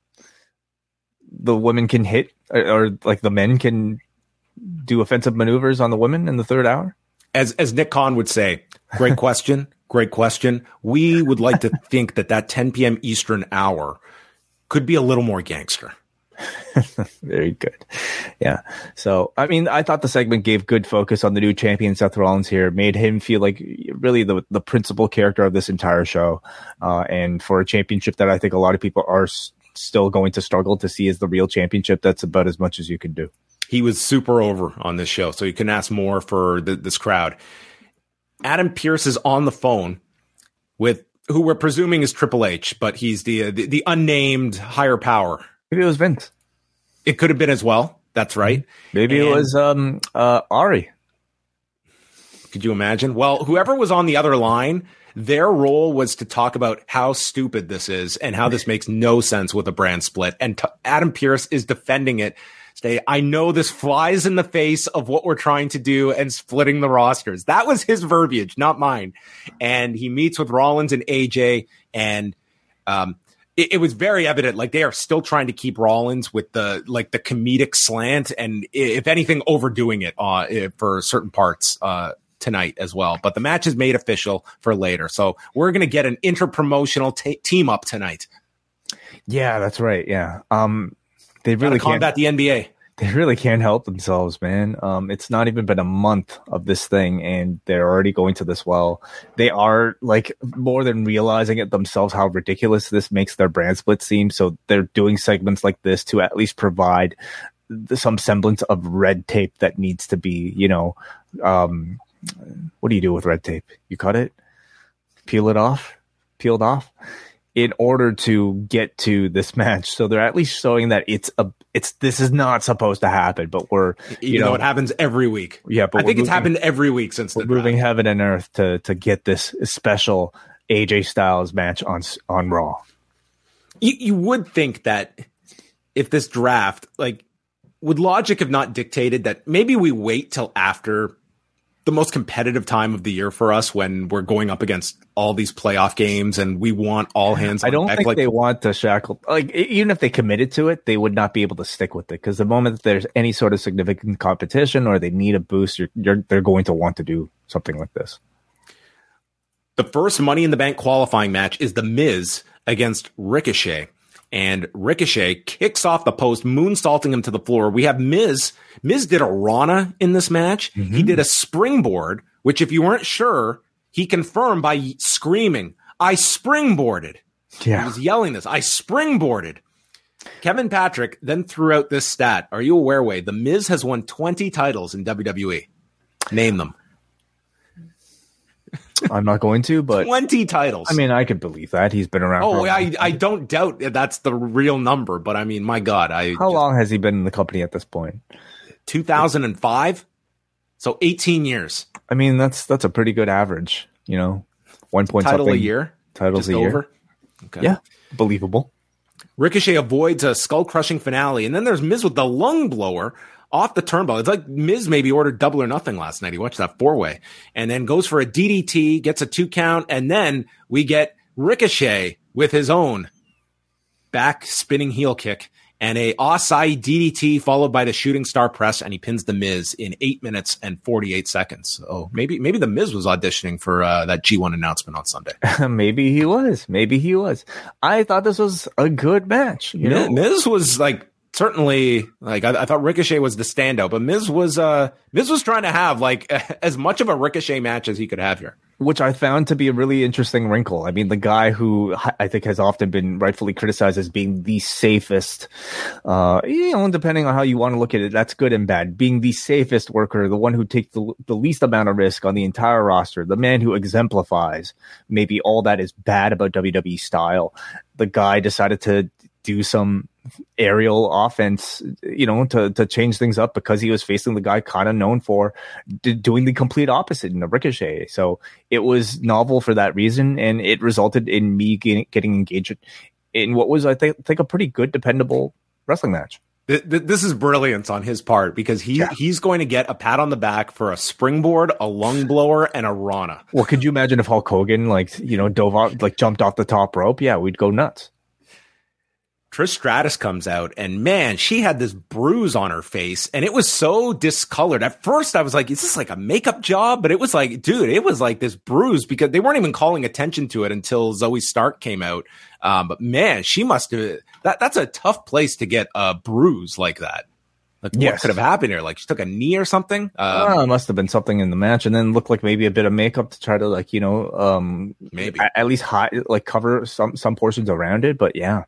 Speaker 3: the women can hit, or like the men can do offensive maneuvers on the women in the third hour.
Speaker 2: As Nick Khan would say, great question. Great question. We would like to think that 10 p.m. Eastern hour could be a little more gangster.
Speaker 3: Very good. Yeah. So, I mean, I thought the segment gave good focus on the new champion, Seth Rollins here, made him feel like really the principal character of this entire show. And for a championship that I think a lot of people are still going to struggle to see as the real championship, that's about as much as you can do.
Speaker 2: He was super over on this show, so you can ask more for this crowd. Adam Pearce is on the phone with who we're presuming is Triple H, but he's the unnamed higher power.
Speaker 3: Maybe it was Vince.
Speaker 2: It could have been as well. That's right.
Speaker 3: Maybe it was Ari.
Speaker 2: Could you imagine? Well, whoever was on the other line, their role was to talk about how stupid this is and how this makes no sense with a brand split. And Adam Pearce is defending it. I know this flies in the face of what we're trying to do and splitting the rosters. That was his verbiage, not mine. And he meets with Rollins and AJ, and it was very evident, like they are still trying to keep Rollins with the comedic slant, and if anything, overdoing it for certain parts tonight as well. But the match is made official for later, so we're going to get an interpromotional team up tonight.
Speaker 3: Yeah, that's right. Yeah. They really can't
Speaker 2: combat the NBA.
Speaker 3: They really can't help themselves, man. It's not even been a month of this thing, and they're already going to this well. They are like more than realizing it themselves how ridiculous this makes their brand split seem. So they're doing segments like this to at least provide some semblance of red tape that needs to be, what do you do with red tape? You cut it, peeled off. In order to get to this match, so they're at least showing that this is not supposed to happen. But we're
Speaker 2: it happens every week.
Speaker 3: Yeah, but
Speaker 2: I think it's happened every week since
Speaker 3: we're moving heaven and earth to get this special AJ Styles match on Raw.
Speaker 2: You would think that if this draft, would logic have not dictated that maybe we wait till after the most competitive time of the year for us when we're going up against all these playoff games and we want all hands on
Speaker 3: deck. I don't
Speaker 2: deck.
Speaker 3: think they want to shackle. Even if they committed to it, they would not be able to stick with it, because the moment that there's any sort of significant competition or they need a boost, they're going to want to do something like this.
Speaker 2: The first Money in the Bank qualifying match is The Miz against Ricochet. And Ricochet kicks off the post, moonsaulting him to the floor. We have Miz. Miz did a Rana in this match. Mm-hmm. He did a springboard, which if you weren't sure, he confirmed by screaming, I springboarded.
Speaker 3: Yeah.
Speaker 2: He was yelling this. I springboarded. Kevin Patrick then threw out this stat. Are you aware, Wade? The Miz has won 20 titles in WWE. Name them.
Speaker 3: I'm not going to, but
Speaker 2: 20 titles.
Speaker 3: I mean, I could believe that. He's been around.
Speaker 2: Oh, I don't doubt that's the real number, but I mean, my God.
Speaker 3: How long has he been in the company at this point?
Speaker 2: 2005. So 18 years.
Speaker 3: I mean, that's a pretty good average, 1 point
Speaker 2: title
Speaker 3: something.
Speaker 2: A year.
Speaker 3: Titles
Speaker 2: just
Speaker 3: a year.
Speaker 2: Over. Okay.
Speaker 3: Yeah. Believable.
Speaker 2: Ricochet avoids a skull-crushing finale, and then there's Miz with the lung blower off the turnbuckle. It's like Miz maybe ordered Double or Nothing last night. He watched that four-way and then goes for a DDT, gets a 2 count, and then we get Ricochet with his own back spinning heel kick and a Osai DDT followed by the shooting star press, and he pins the Miz in 8 minutes and 48 seconds. Oh, maybe the Miz was auditioning for that G1 announcement on Sunday.
Speaker 3: Maybe he was. I thought this was a good match.
Speaker 2: Miz was certainly, like I thought Ricochet was the standout, but Miz was trying to have like as much of a Ricochet match as he could have here,
Speaker 3: which I found to be a really interesting wrinkle. I mean, the guy who I think has often been rightfully criticized as being the safest, depending on how you want to look at it, that's good and bad. Being the safest worker, the one who takes the least amount of risk on the entire roster, the man who exemplifies maybe all that is bad about WWE style. The guy decided to do some aerial offense, to change things up because he was facing the guy kind of known for doing the complete opposite in the Ricochet. So it was novel for that reason, and it resulted in me getting engaged in what was, I think a pretty good, dependable wrestling match.
Speaker 2: This is brilliance on his part because he's going to get a pat on the back for a springboard, a lung blower, and a Rana.
Speaker 3: Well, could you imagine if Hulk Hogan dove out, jumped off the top rope? Yeah, we'd go nuts.
Speaker 2: Trish Stratus comes out, and man, she had this bruise on her face, and it was so discolored. At first, I was like, is this like a makeup job? But it was like, dude, it was like this bruise because they weren't even calling attention to it until Zoe Stark came out. But man, she must have, that's a tough place to get a bruise like that. Like, what could have happened here? Like, she took a knee or something?
Speaker 3: It must have been something in the match, and then looked like maybe a bit of makeup to try to,
Speaker 2: maybe
Speaker 3: at least hide, cover some portions around it. But yeah,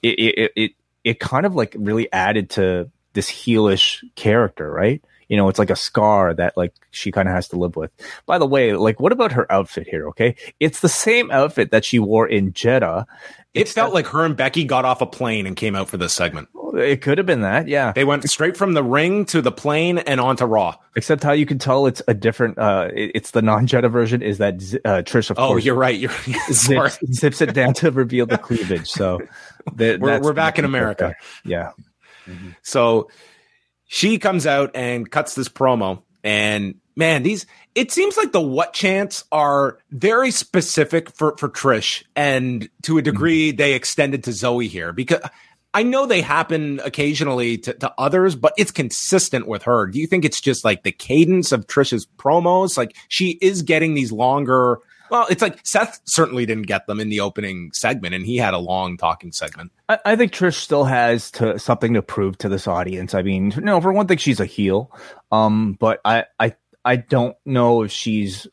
Speaker 3: it kind of like really added to this heelish character, right? It's like a scar that like she kind of has to live with. By the way, like, what about her outfit here? Okay, it's the same outfit that she wore in Jeddah.
Speaker 2: It felt like her and Becky got off a plane and came out for this segment.
Speaker 3: It could have been that, yeah.
Speaker 2: They went straight from the ring to the plane and onto Raw.
Speaker 3: Except how you can tell it's a different, it's the non-Jeddah version is that Trish, of course.
Speaker 2: Oh, you're right.
Speaker 3: Zips it down to reveal the cleavage. So
Speaker 2: we're back in America.
Speaker 3: Yeah.
Speaker 2: Mm-hmm. So she comes out and cuts this promo, and man, it seems like the what chants are very specific for Trish, and to a degree they extended to Zoe here, because I know they happen occasionally to others, but it's consistent with her. Do you think it's just like the cadence of Trish's promos? Like, she is getting these longer. Well, it's like Seth certainly didn't get them in the opening segment, and he had a long talking segment.
Speaker 3: I think Trish still has something to prove to this audience. I mean, for one thing, she's a heel, but I don't know if she's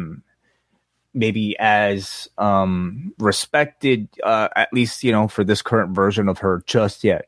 Speaker 3: maybe as respected, at least, for this current version of her just yet.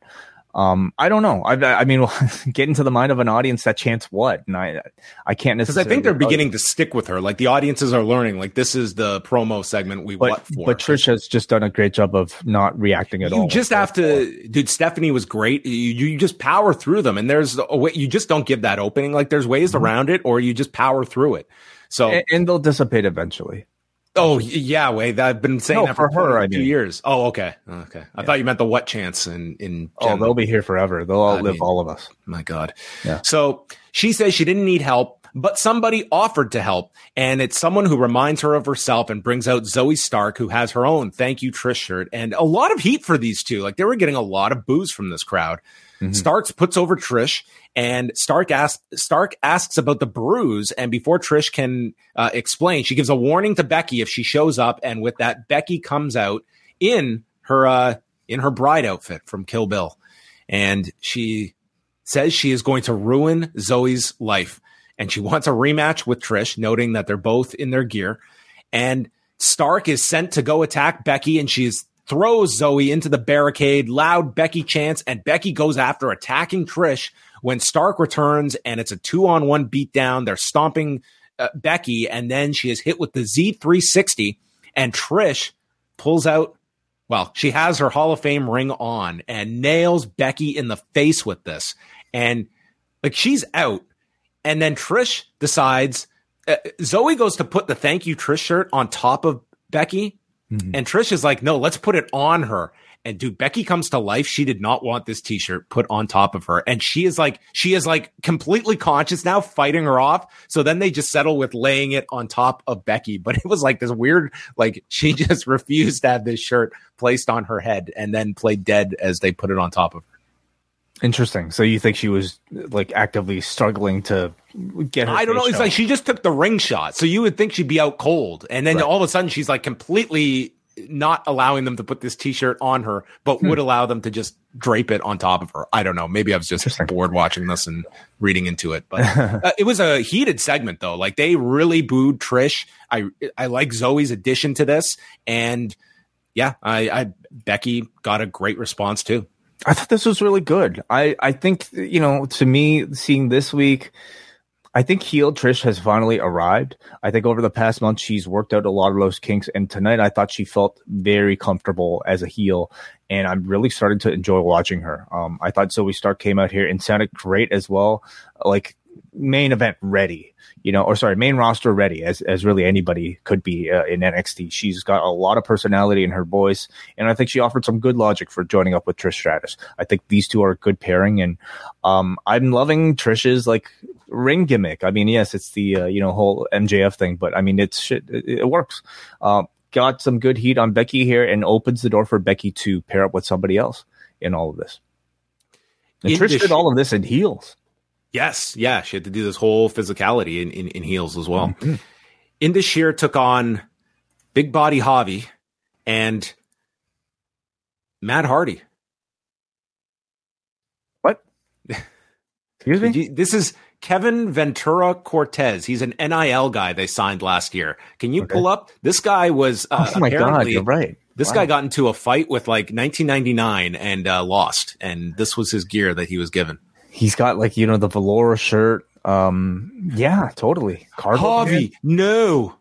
Speaker 3: I don't know. I mean, get into the mind of an audience that chants what, and I can't necessarily.
Speaker 2: Because I think they're beginning to stick with her. Like, the audiences are learning. Like, this is the promo segment what for.
Speaker 3: But Trish has just done a great job of not reacting at all.
Speaker 2: You just have to, dude. Stephanie was great. You just power through them, and there's a way. You just don't give that opening. Like, there's ways around it, or you just power through it. So
Speaker 3: and they'll dissipate eventually.
Speaker 2: Oh yeah, Wade. I've been saying that for
Speaker 3: her. I
Speaker 2: 2 years. Oh, okay. I thought you meant the what chance in.
Speaker 3: Oh, they'll be here forever. They'll outlive all of us.
Speaker 2: My God.
Speaker 3: Yeah.
Speaker 2: So she says she didn't need help, but somebody offered to help, and it's someone who reminds her of herself and brings out Zoe Stark, who has her own "Thank You Trish" shirt, and a lot of heat for these two. Like, they were getting a lot of boos from this crowd. Mm-hmm. Starks puts over Trish, and Stark asks about the bruise, and before Trish can explain, she gives a warning to Becky if she shows up, and with that, Becky comes out in her bride outfit from Kill Bill, and she says she is going to ruin Zoe's life, and she wants a rematch with Trish, noting that they're both in their gear, and Stark is sent to go attack Becky, and throws Zoe into the barricade, loud Becky chants, and Becky goes after attacking Trish when Stark returns, and it's a 2-on-1 beatdown. They're stomping Becky, and then she is hit with the Z360, and Trish pulls out, she has her Hall of Fame ring on and nails Becky in the face with this. And like, she's out, and then Trish decides, Zoe goes to put the "Thank You Trish" shirt on top of Becky, and Trish is like, no, let's put it on her. And dude, Becky comes to life. She did not want this t-shirt put on top of her. And she is like completely conscious now, fighting her off. So then they just settle with laying it on top of Becky. But it was like this weird, like, she just refused to have this shirt placed on her head and then played dead as they put it on top of her.
Speaker 3: Interesting. So you think she was like actively struggling to get her?
Speaker 2: I don't know. It's
Speaker 3: shot.
Speaker 2: Like, she just took the ring shot. So you would think she'd be out cold. And then all of a sudden she's like completely not allowing them to put this t-shirt on her, but would allow them to just drape it on top of her. I don't know. Maybe I was just bored watching this and reading into it, but it was a heated segment though. Like they really booed Trish. I like Zoe's addition to this, and yeah, Becky got a great response too.
Speaker 3: I thought this was really good. I think, to me, seeing this week, I think heel Trish has finally arrived. I think over the past month, she's worked out a lot of those kinks. And tonight, I thought she felt very comfortable as a heel. And I'm really starting to enjoy watching her. I thought Zoe Stark came out here and sounded great as well. Like main event ready, main roster ready as really anybody could be in NXT. She's got a lot of personality in her voice. And I think she offered some good logic for joining up with Trish Stratus. I think these two are a good pairing. And I'm loving Trish's like ring gimmick. I mean, yes, it's the, whole MJF thing, but I mean, it works. Got some good heat on Becky here and opens the door for Becky to pair up with somebody else in all of this. And Trish did all of this in heels.
Speaker 2: Yes. Yeah. She had to do this whole physicality in heels as well. Mm-hmm. Indus Sher took on Big Body Javi and Matt Hardy.
Speaker 3: What? Excuse me?
Speaker 2: This is Kevin Ventura Cortez. He's an NIL guy they signed last year. Can you pull up? This guy was
Speaker 3: oh my God, you're right.
Speaker 2: This guy got into a fight with like 1999 and lost. And this was his gear that he was given.
Speaker 3: He's got like, the velour shirt. Yeah, totally.
Speaker 2: Javi, no.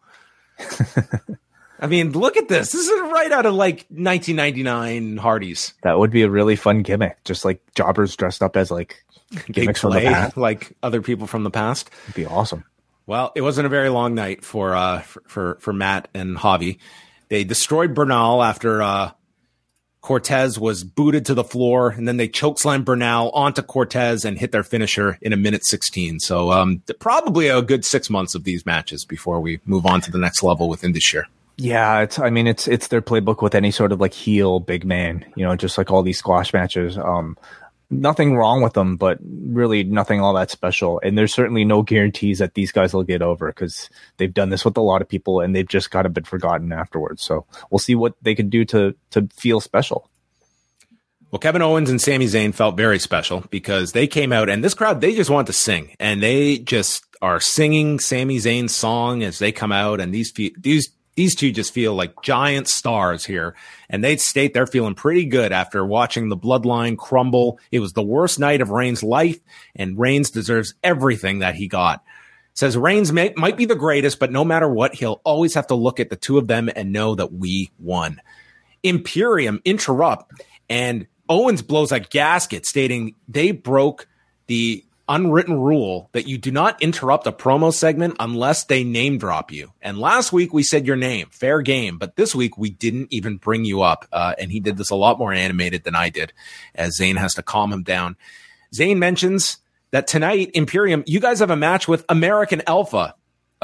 Speaker 2: I mean, look at this. This is right out of like 1999 Hardys.
Speaker 3: That would be a really fun gimmick. Just like jobbers dressed up as like gimmicks from the past,
Speaker 2: like other people from the past.
Speaker 3: It'd be awesome.
Speaker 2: Well, it wasn't a very long night for Matt and Javi. They destroyed Bernal after Cortez was booted to the floor, and then they chokeslammed Bernal onto Cortez and hit their finisher in a minute 16. So probably a good 6 months of these matches before we move on to the next level with Indus Sher.
Speaker 3: Yeah, it's their playbook with any sort of like heel big man, just like all these squash matches. Nothing wrong with them, but really nothing all that special. And there's certainly no guarantees that these guys will get over because they've done this with a lot of people and they've just got a bit forgotten afterwards. So we'll see what they can do to feel special.
Speaker 2: Well, Kevin Owens and Sami Zayn felt very special because they came out and this crowd, they just want to sing and they just are singing Sami Zayn's song as they come out. And these two just feel like giant stars here. And they state they're feeling pretty good after watching the bloodline crumble. It was the worst night of Reigns' life, and Reigns deserves everything that he got. Says Reigns might be the greatest, but no matter what, he'll always have to look at the two of them and know that we won. Imperium interrupt, and Owens blows a gasket stating they broke the unwritten rule that you do not interrupt a promo segment unless they name drop you. And last week we said your name, fair game, but this week we didn't even bring you up. And he did this a lot more animated than I did, as Zayn has to calm him down. Zayn mentions that tonight, Imperium, you guys have a match with American Alpha,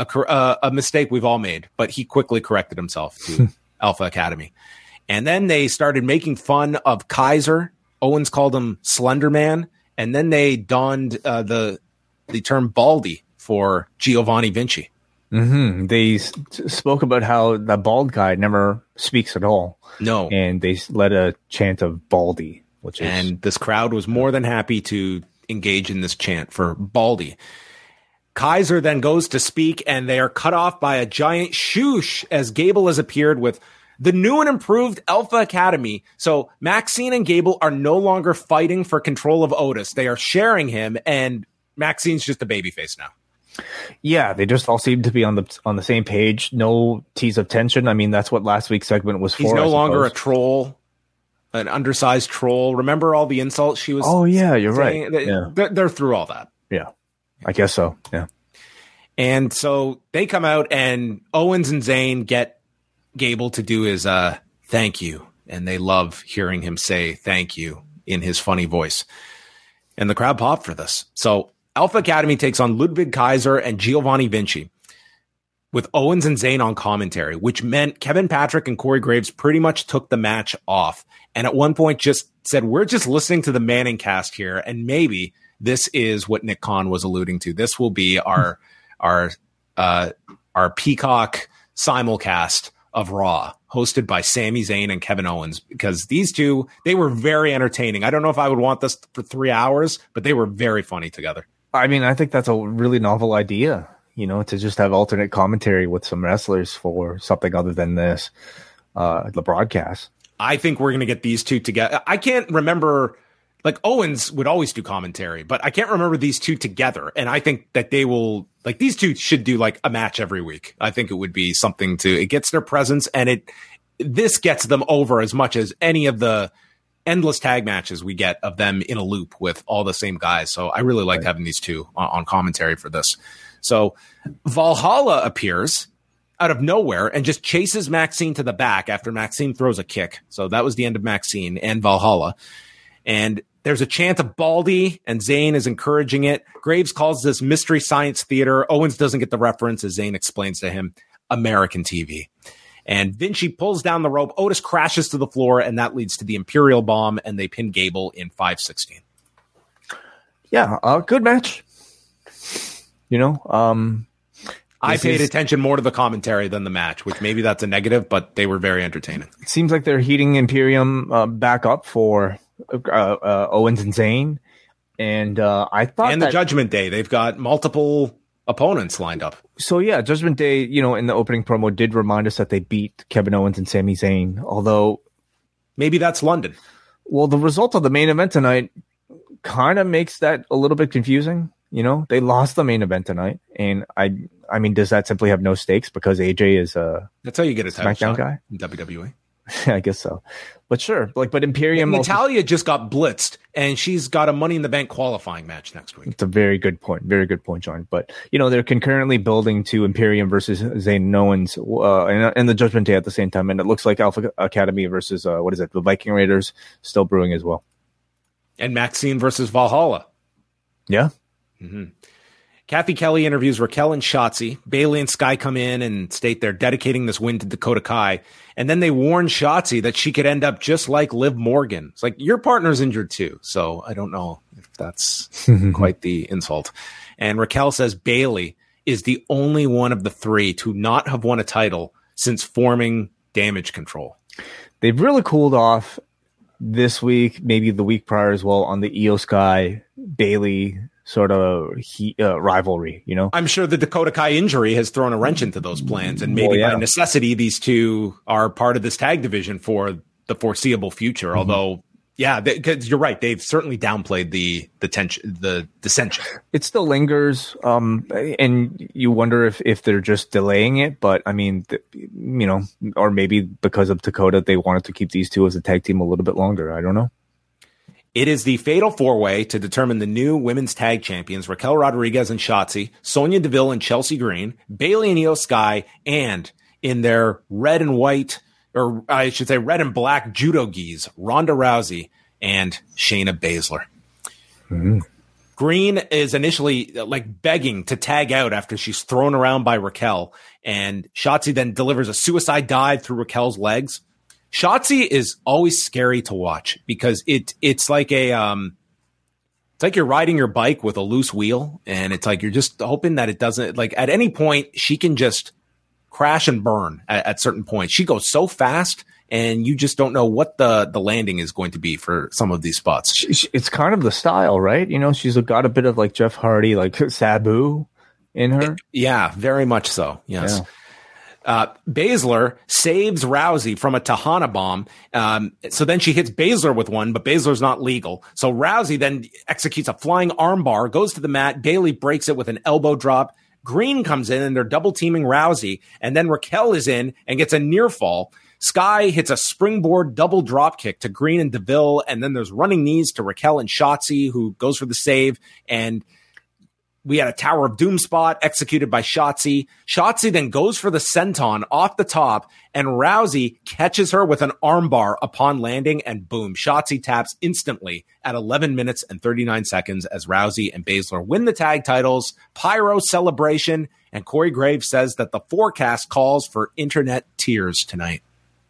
Speaker 2: a mistake we've all made, but he quickly corrected himself to Alpha Academy. And then they started making fun of Kaiser. Owens called him Slender Man. And then they donned the term baldy for Giovanni Vinci.
Speaker 3: Mm-hmm. They spoke about how the bald guy never speaks at all.
Speaker 2: No.
Speaker 3: And they led a chant of baldy.
Speaker 2: And this crowd was more than happy to engage in this chant for baldy. Kaiser then goes to speak, and they are cut off by a giant shoosh as Gable has appeared with the new and improved Alpha Academy. So Maxine and Gable are no longer fighting for control of Otis. They are sharing him, and Maxine's just a babyface now.
Speaker 3: Yeah, they just all seem to be on the same page. No tease of tension. I mean, that's what last week's segment was for.
Speaker 2: He's no longer a troll, an undersized troll. Remember all the insults she was?
Speaker 3: Oh yeah, you're
Speaker 2: saying?
Speaker 3: right. Yeah.
Speaker 2: They're through all that.
Speaker 3: Yeah, I guess so. Yeah.
Speaker 2: And so they come out, and Owens and Zayn get Gable to do his thank you, and they love hearing him say thank you in his funny voice. And the crowd popped for this. So Alpha Academy takes on Ludwig Kaiser and Giovanni Vinci with Owens and Zayn on commentary, which meant Kevin Patrick and Corey Graves pretty much took the match off. And at one point just said, we're just listening to the Manning cast here, and maybe this is what Nick Khan was alluding to. This will be our Peacock simulcast of Raw. hosted by Sami Zayn and Kevin Owens, because these two, they were very entertaining. I don't know if I would want this for 3 hours, but they were very funny together.
Speaker 3: I mean, I think that's a really novel idea, to just have alternate commentary with some wrestlers for something other than this, the broadcast.
Speaker 2: I think we're going to get these two together. I can't remember, like Owens would always do commentary, but I can't remember these two together. And I think that they will, like, these two should do like a match every week. I think it would be something it gets their presence, and this gets them over as much as any of the endless tag matches we get of them in a loop with all the same guys. So I really like having these two on commentary for this. So Valhalla appears out of nowhere and just chases Maxine to the back after Maxine throws a kick. So that was the end of Maxine and Valhalla. And there's a chant of Baldy, and Zayn is encouraging it. Graves calls this Mystery Science Theater. Owens doesn't get the reference, as Zayn explains to him, American TV. And Vinci pulls down the rope. Otis crashes to the floor, and that leads to the Imperial Bomb, and they pin Gable in 5:16.
Speaker 3: Yeah, good match.
Speaker 2: I paid attention more to the commentary than the match, which maybe that's a negative, but they were very entertaining.
Speaker 3: It seems like they're heating Imperium back up for Owens and Zayn. And I thought
Speaker 2: the Judgment Day, they've got multiple opponents lined up.
Speaker 3: So yeah, Judgment Day, in the opening promo did remind us that they beat Kevin Owens and Sami Zayn, although
Speaker 2: maybe that's London.
Speaker 3: Well, the result of the main event tonight kind of makes that a little bit confusing. They lost the main event tonight, and I mean, does that simply have no stakes because AJ is
Speaker 2: that's how you get a title
Speaker 3: SmackDown guy
Speaker 2: in WWE?
Speaker 3: I guess so, but sure. But Imperium,
Speaker 2: Natalya just got blitzed, and she's got a Money in the Bank qualifying match next week.
Speaker 3: It's a very good point, John. But they're concurrently building to Imperium versus Zayn and Owens, and the Judgment Day at the same time, and it looks like Alpha Academy versus the Viking Raiders still brewing as well,
Speaker 2: and Maxine versus Valhalla.
Speaker 3: Yeah.
Speaker 2: Mm-hmm. Kathy Kelly interviews Raquel and Shotzi. Bayley and Sky come in and state they're dedicating this win to Dakota Kai. And then they warn Shotzi that she could end up just like Liv Morgan. It's like, your partner's injured too. So I don't know if that's quite the insult. And Raquel says Bayley is the only one of the three to not have won a title since forming Damage Control. They've
Speaker 3: really cooled off this week, maybe the week prior as well, on the Io Sky Bayley sort of rivalry,
Speaker 2: I'm sure the Dakota Kai injury has thrown a wrench into those plans, and maybe by necessity, these two are part of this tag division for the foreseeable future. Mm-hmm. Although, because you're right, they've certainly downplayed the tension, the dissension.
Speaker 3: It still lingers, and you wonder if they're just delaying it. But I mean, or maybe because of Dakota, they wanted to keep these two as a tag team a little bit longer. I don't know.
Speaker 2: It is the fatal four-way to determine the new women's tag champions, Raquel Rodriguez and Shotzi, Sonya Deville and Chelsea Green, Bayley and Io Sky, and in their red and white, or I should say red and black judo gis, Ronda Rousey and Shayna Baszler. Mm-hmm. Green is initially begging to tag out after she's thrown around by Raquel, and Shotzi then delivers a suicide dive through Raquel's legs. Shotzi is always scary to watch because it's like it's like you're riding your bike with a loose wheel, and it's like you're just hoping that it doesn't, at any point she can just crash and burn at certain points. She goes so fast, and you just don't know what the landing is going to be for some of these spots.
Speaker 3: It's kind of the style, right? She's got a bit of like Jeff Hardy, like Sabu in her.
Speaker 2: Yeah, very much so. Yes. Yeah. Baszler saves Rousey from a Tahana bomb. So then she hits Baszler with one, but Baszler's not legal. So Rousey then executes a flying armbar, goes to the mat. Bayley breaks it with an elbow drop. Green comes in and they're double teaming Rousey. And then Raquel is in and gets a near fall. Sky hits a springboard double drop kick to Green and Deville. And then there's running knees to Raquel and Shotzi, who goes for the save. And we had a Tower of Doom spot executed by Shotzi. Shotzi then goes for the senton off the top, and Rousey catches her with an armbar upon landing, and boom, Shotzi taps instantly at 11 minutes and 39 seconds as Rousey and Baszler win the tag titles. Pyro celebration, and Corey Graves says that the forecast calls for internet tears tonight.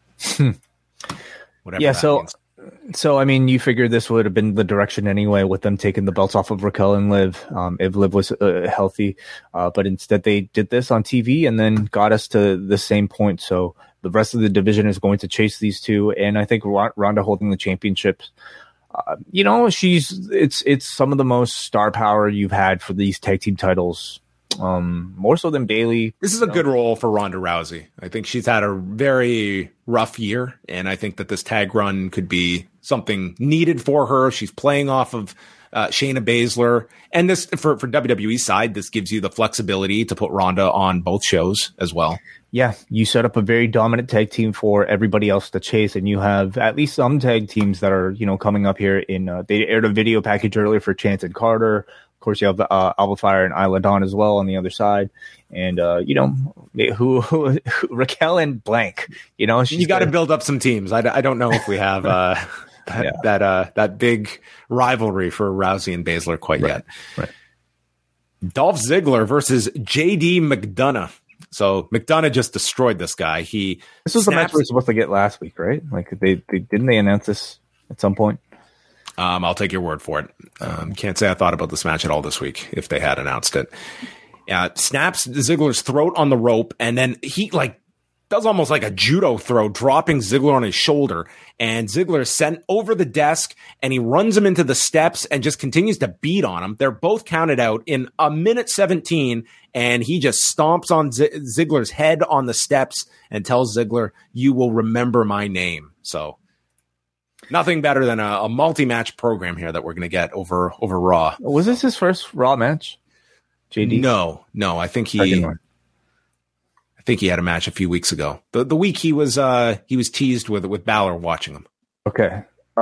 Speaker 2: Whatever that means.
Speaker 3: So, I mean, you figured this would have been the direction anyway with them taking the belts off of Raquel and Liv, if Liv was healthy. But instead they did this on TV and then got us to the same point. So the rest of the division is going to chase these two, and I think Ronda holding the championships. It's some of the most star power you've had for these tag team titles, more so than Bayley.
Speaker 2: This is a good role for Ronda Rousey. I think she's had a very rough year, and I think that this tag run could be something needed for her. She's playing off of Shayna Baszler, and this for WWE side, this gives you the flexibility to put Ronda on both shows as well.
Speaker 3: Yeah, you set up a very dominant tag team for everybody else to chase, and you have at least some tag teams that are, coming up here. They aired a video package earlier for Chance and Carter. Of course, you have Alba Fire and Isla Dawn as well on the other side, and who Raquel and Blank. You
Speaker 2: got to build up some teams. I don't know if we have that big rivalry for Rousey and Baszler quite yet.
Speaker 3: Right.
Speaker 2: Dolph Ziggler versus JD McDonough. So McDonough just destroyed this guy.
Speaker 3: This was the match we were supposed to get last week, right? Like they didn't they announce this at some point?
Speaker 2: I'll take your word for it. Can't say I thought about this match at all this week if they had announced it. Snaps Ziggler's throat on the rope, and then he does almost like a judo throw, dropping Ziggler on his shoulder. And Ziggler is sent over the desk, and he runs him into the steps and just continues to beat on him. They're both counted out in a minute 17, and he just stomps on Ziggler's head on the steps and tells Ziggler, "You will remember my name." So nothing better than a multi-match program here that we're going to get over Raw.
Speaker 3: Was this his first Raw match, JD?
Speaker 2: No. I think he had a match a few weeks ago. The week he was teased with Balor watching him.
Speaker 3: Okay.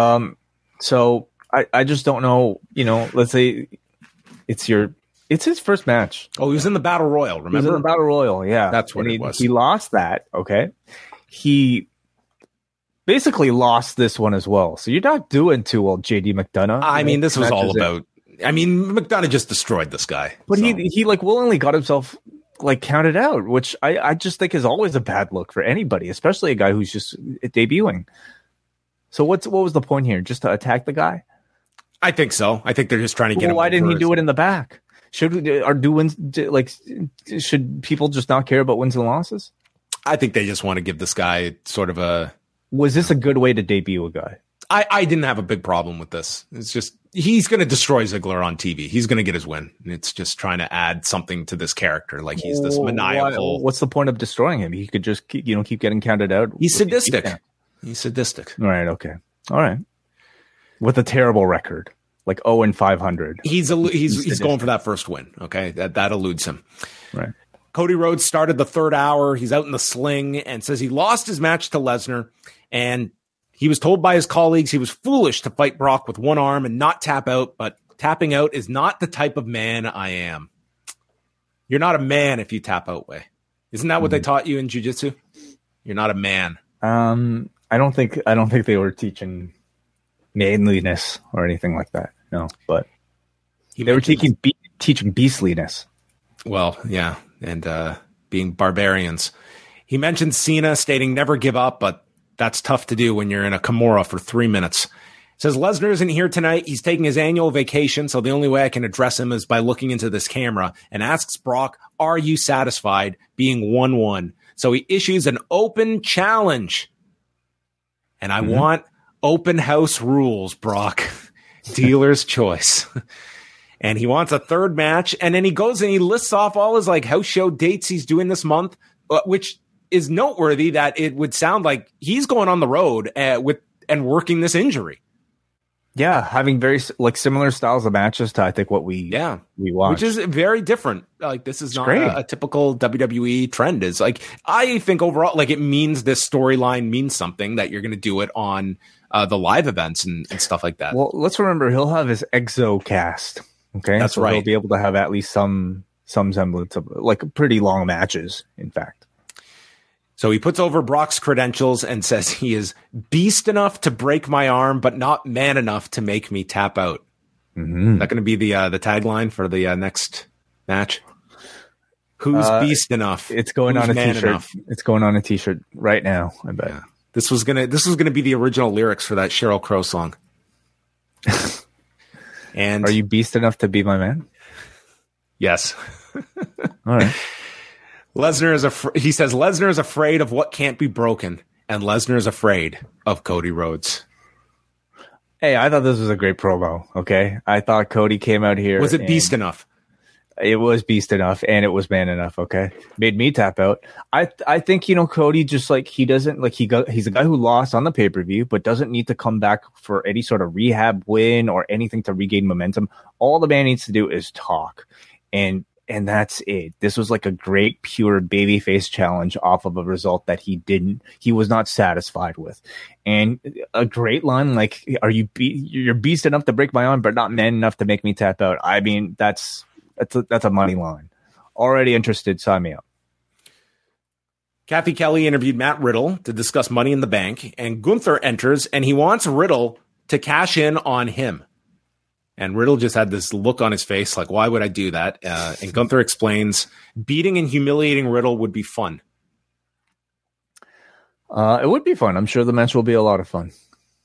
Speaker 3: So I just don't know, let's say it's his first match.
Speaker 2: Oh, he was in the Battle Royal, remember?
Speaker 3: He was in the Battle Royal, yeah.
Speaker 2: That's what it was.
Speaker 3: He lost that, okay? He basically lost this one as well. So you're not doing too well, JD McDonough.
Speaker 2: I mean, this was all about McDonough just destroyed this guy.
Speaker 3: But he willingly got himself counted out, which I just think is always a bad look for anybody, especially a guy who's just debuting. So what was the point here? Just to attack the guy?
Speaker 2: I think so. I think they're just trying to get him.
Speaker 3: Why didn't he do it in the back? Should people just not care about wins and losses?
Speaker 2: I think they just want to give this guy sort of a.
Speaker 3: Was this a good way to debut a guy?
Speaker 2: I didn't have a big problem with this. It's just he's going to destroy Ziggler on TV. He's going to get his win. And it's just trying to add something to this character. Like he's this maniacal.
Speaker 3: What's the point of destroying him? He could just keep getting counted out.
Speaker 2: He's sadistic. He's sadistic.
Speaker 3: Right. Okay. All right. With a terrible record, 0-500.
Speaker 2: He's going for that first win. Okay, that eludes him.
Speaker 3: Right.
Speaker 2: Cody Rhodes started the third hour. He's out in the sling and says he lost his match to Lesnar, and he was told by his colleagues he was foolish to fight Brock with one arm and not tap out, but tapping out is not the type of man I am. You're not a man if you tap out, Way. Isn't that what they taught you in jiu-jitsu? You're not a man.
Speaker 3: I don't think they were teaching manliness or anything like that. No, but they were teaching beastliness.
Speaker 2: Well, yeah, and being barbarians. He mentioned Cena, stating never give up, but that's tough to do when you're in a Kimura for 3 minutes. Says Lesnar isn't here tonight. He's taking his annual vacation, so the only way I can address him is by looking into this camera, and asks Brock, are you satisfied being 1-1? So he issues an open challenge. And I want open house rules, Brock. Dealer's choice. And he wants a third match. And then he goes and he lists off all his house show dates he's doing this month, which is noteworthy that it would sound like he's going on the road and working this injury.
Speaker 3: Yeah, having very similar styles of matches to I think what we watch,
Speaker 2: which is very different. This is not a typical WWE trend. Is I think overall, it means this storyline means something that you're going to do it on the live events and stuff like that.
Speaker 3: Well, let's remember he'll have his Exo cast. Okay,
Speaker 2: that's right.
Speaker 3: He'll be able to have at least some semblance of pretty long matches. In fact.
Speaker 2: So he puts over Brock's credentials and says he is beast enough to break my arm, but not man enough to make me tap out. Is that going to be the tagline for the next match? Who's beast enough?
Speaker 3: It's going on a t-shirt. Enough? It's going on a t-shirt right now. I bet.
Speaker 2: Yeah. This was gonna be the original lyrics for that Sheryl Crow song. And
Speaker 3: are you beast enough to be my man?
Speaker 2: Yes.
Speaker 3: All right.
Speaker 2: He says Lesnar is afraid of what can't be broken, and Lesnar is afraid of Cody Rhodes.
Speaker 3: Hey, I thought this was a great promo. Okay, I thought Cody came out here.
Speaker 2: Was it beast enough?
Speaker 3: It was beast enough, and it was man enough. Okay, made me tap out. I think Cody just like he doesn't like he's a guy who lost on the pay-per-view, but doesn't need to come back for any sort of rehab win or anything to regain momentum. All the man needs to do is talk, and that's it. This was like a great pure babyface challenge off of a result that he was not satisfied with, and a great line like, you're beast enough to break my arm, but not man enough to make me tap out. I mean, that's a money line. Already interested, sign me up.
Speaker 2: Kathy Kelly interviewed Matt Riddle to discuss Money in the Bank, and Gunther enters, and he wants Riddle to cash in on him. And Riddle just had this look on his face, like, why would I do that? And Gunther explains, beating and humiliating Riddle would be fun.
Speaker 3: It would be fun. I'm sure the match will be a lot of fun.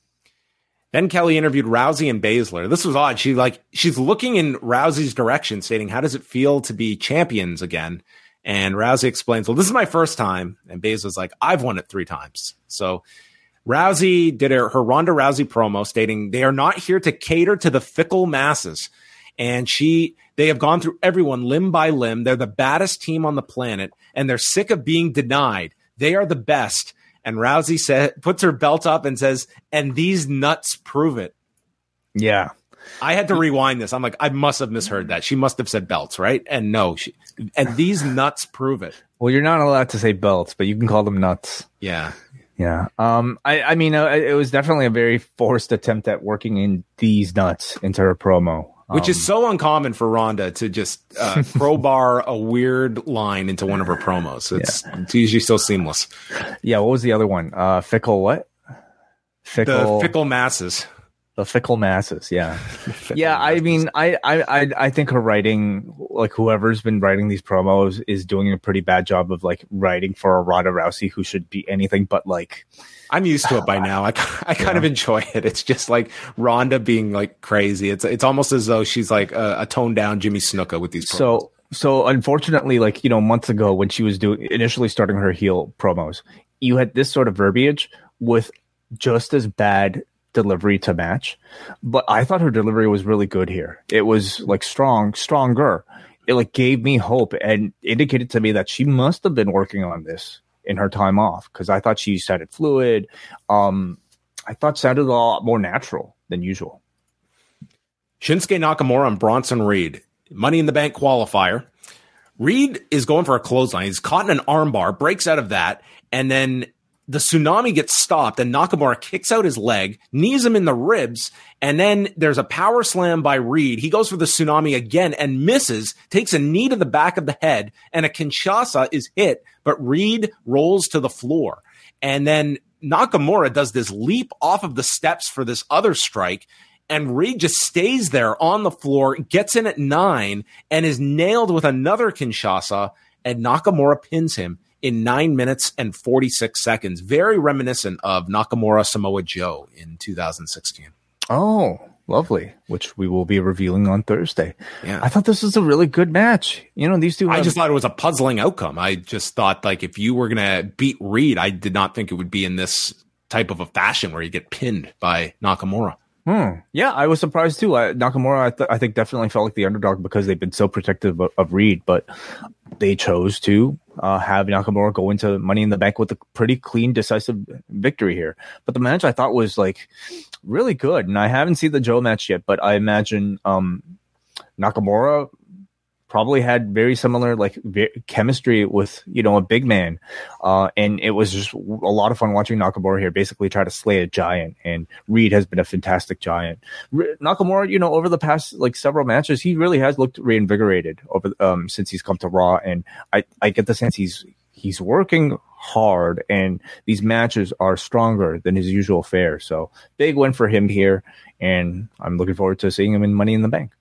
Speaker 2: Then Kelly interviewed Rousey and Baszler. This was odd. She's looking in Rousey's direction, stating, how does it feel to be champions again? And Rousey explains, well, this is my first time. And Baszler's like, I've won it 3 times. So Rousey did her Ronda Rousey promo stating they are not here to cater to the fickle masses. And they have gone through everyone limb by limb. They're the baddest team on the planet, and they're sick of being denied. They are the best. And Rousey puts her belt up and says, and these nuts prove it.
Speaker 3: Yeah.
Speaker 2: I had to rewind this. I'm like, I must have misheard that. She must have said belts, right? And no, and these nuts prove it.
Speaker 3: Well, you're not allowed to say belts, but you can call them nuts.
Speaker 2: Yeah.
Speaker 3: Yeah. I mean, it was definitely a very forced attempt at working in these nuts into her promo.
Speaker 2: Which is so uncommon for Ronda to just crowbar a weird line into one of her promos. It's usually so seamless.
Speaker 3: Yeah, what was the other one? Fickle what?
Speaker 2: The fickle masses.
Speaker 3: The fickle masses, yeah. Yeah, I mean, I think her writing, like whoever's been writing these promos is doing a pretty bad job of like writing for a Ronda Rousey who should be anything but like...
Speaker 2: I'm used to it by now. I kind of enjoy it. It's just like Ronda being like crazy. It's almost as though she's like a toned down Jimmy Snuka with these promos.
Speaker 3: So unfortunately, like, months ago when she was initially starting her heel promos, you had this sort of verbiage with just as bad delivery to match. But I thought her delivery was really good here. It was like stronger. It like gave me hope and indicated to me that she must have been working on this in her time off, because I thought she sounded fluid. I thought sounded a lot more natural than usual.
Speaker 2: Shinsuke Nakamura and Bronson Reed, Money in the Bank qualifier. Reed is going for a clothesline. He's caught in an armbar, breaks out of that, and then the tsunami gets stopped, and Nakamura kicks out his leg, knees him in the ribs, and then there's a power slam by Reed. He goes for the tsunami again and misses, takes a knee to the back of the head, and a Kinshasa is hit, but Reed rolls to the floor. And then Nakamura does this leap off of the steps for this other strike, and Reed just stays there on the floor, gets in at 9, and is nailed with another Kinshasa, and Nakamura pins him in 9 minutes and 46 seconds. Very reminiscent of Nakamura Samoa Joe in 2016.
Speaker 3: Oh, lovely. Which we will be revealing on Thursday.
Speaker 2: Yeah.
Speaker 3: I thought this was a really good match. These two.
Speaker 2: I just thought it was a puzzling outcome. I just thought, like, if you were going to beat Reed, I did not think it would be in this type of a fashion where you get pinned by Nakamura.
Speaker 3: Yeah, I was surprised too. Nakamura, I think, definitely felt like the underdog because they've been so protective of Reed, but they chose to have Nakamura go into Money in the Bank with a pretty clean, decisive victory here. But the match I thought was like really good, and I haven't seen the Joe match yet, but I imagine Nakamura probably had very similar chemistry with a big man, and it was just a lot of fun watching Nakamura here basically try to slay a giant. And Reed has been a fantastic giant. Nakamura, over the past several matches, he really has looked reinvigorated over since he's come to Raw, and I get the sense he's working hard, and these matches are stronger than his usual fare. So big win for him here, and I'm looking forward to seeing him in Money in the Bank.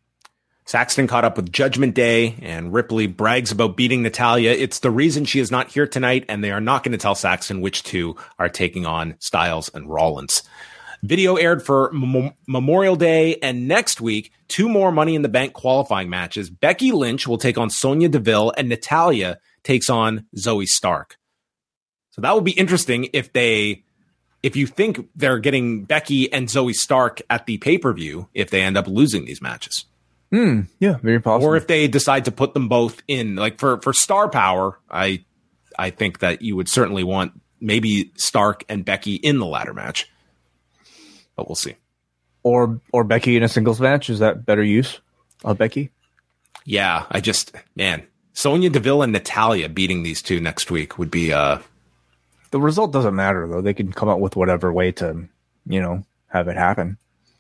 Speaker 2: Saxton caught up with Judgment Day, and Ripley brags about beating Natalya. It's the reason she is not here tonight, and they are not going to tell Saxton which two are taking on Styles and Rollins. Video aired for Memorial Day, and next week, 2 more Money in the Bank qualifying matches. Becky Lynch will take on Sonya Deville, and Natalya takes on Zoe Stark. So that will be interesting if you think they're getting Becky and Zoe Stark at the pay-per-view, if they end up losing these matches.
Speaker 3: Yeah, very possible.
Speaker 2: Or if they decide to put them both in, like for star power, I think that you would certainly want maybe Stark and Becky in the ladder match. But we'll see.
Speaker 3: Or Becky in a singles match. Is that better use of Becky?
Speaker 2: Yeah, Sonya Deville and Natalya beating these two next week would be
Speaker 3: the result doesn't matter though. They can come up with whatever way to, have it happen.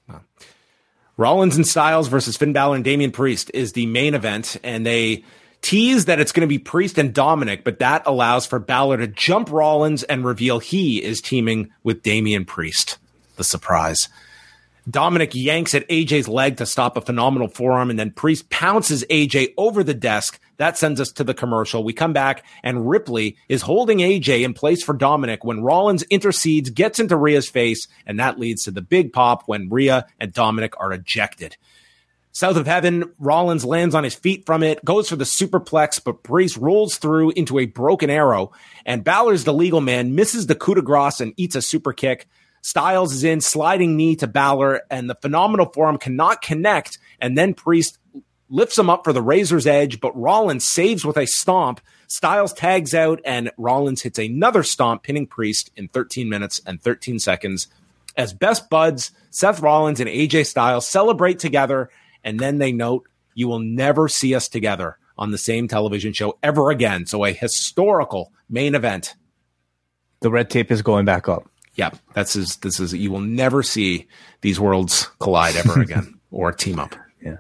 Speaker 2: Rollins and Styles versus Finn Balor and Damian Priest is the main event, and they tease that it's going to be Priest and Dominic, but that allows for Balor to jump Rollins and reveal he is teaming with Damian Priest. The surprise. Dominic yanks at AJ's leg to stop a phenomenal forearm, and then Priest pounces AJ over the desk. That sends us to the commercial. We come back, and Ripley is holding AJ in place for Dominic when Rollins intercedes, gets into Rhea's face, and that leads to the big pop when Rhea and Dominic are ejected. South of Heaven, Rollins lands on his feet from it, goes for the superplex, but Priest rolls through into a broken arrow, and Balor's the legal man, misses the coup de grace and eats a super kick. Styles is in, sliding knee to Balor, and the phenomenal forearm cannot connect, and then Priest lifts him up for the Razor's Edge, but Rollins saves with a stomp. Styles tags out, and Rollins hits another stomp, pinning Priest in 13 minutes and 13 seconds. As best buds, Seth Rollins and AJ Styles celebrate together, and then they note, "You will never see us together on the same television show ever again." So a historical main event.
Speaker 3: The red tape is going back up.
Speaker 2: Yeah, this is you will never see these worlds collide ever again or team up.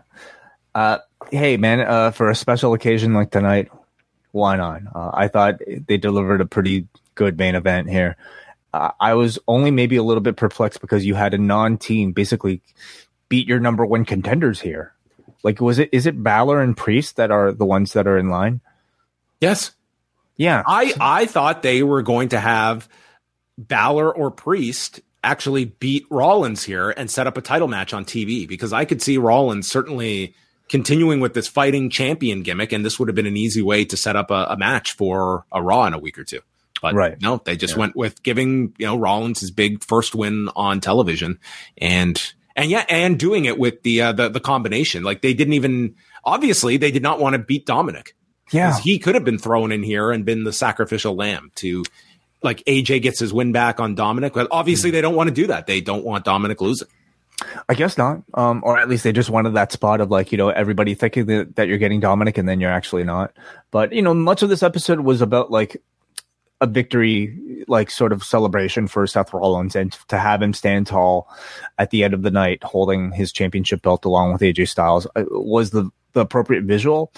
Speaker 3: Yeah. Hey man, for a special occasion like tonight, why not? I thought they delivered a pretty good main event here. I was only maybe a little bit perplexed because you had a non-team basically beat your number one contenders here. Like, is it Balor and Priest that are the ones that are in line?
Speaker 2: Yes.
Speaker 3: Yeah.
Speaker 2: I thought they were going to have Balor or Priest actually beat Rollins here and set up a title match on TV, because I could see Rollins certainly continuing with this fighting champion gimmick, and this would have been an easy way to set up a match for a Raw in a week or two. But no, they just went with giving Rollins his big first win on television, and doing it with the combination. Like, they didn't even, obviously they did not want to beat Dominic.
Speaker 3: Yeah,
Speaker 2: he could have been thrown in here and been the sacrificial lamb to, like, AJ gets his win back on Dominic. But obviously they don't want to do that. They don't want Dominic losing.
Speaker 3: I guess not. Or at least they just wanted that spot of, like, everybody thinking that you're getting Dominic and then you're actually not. But, much of this episode was about, like, a victory, like, sort of celebration for Seth Rollins, and to have him stand tall at the end of the night holding his championship belt along with AJ Styles was the appropriate visual.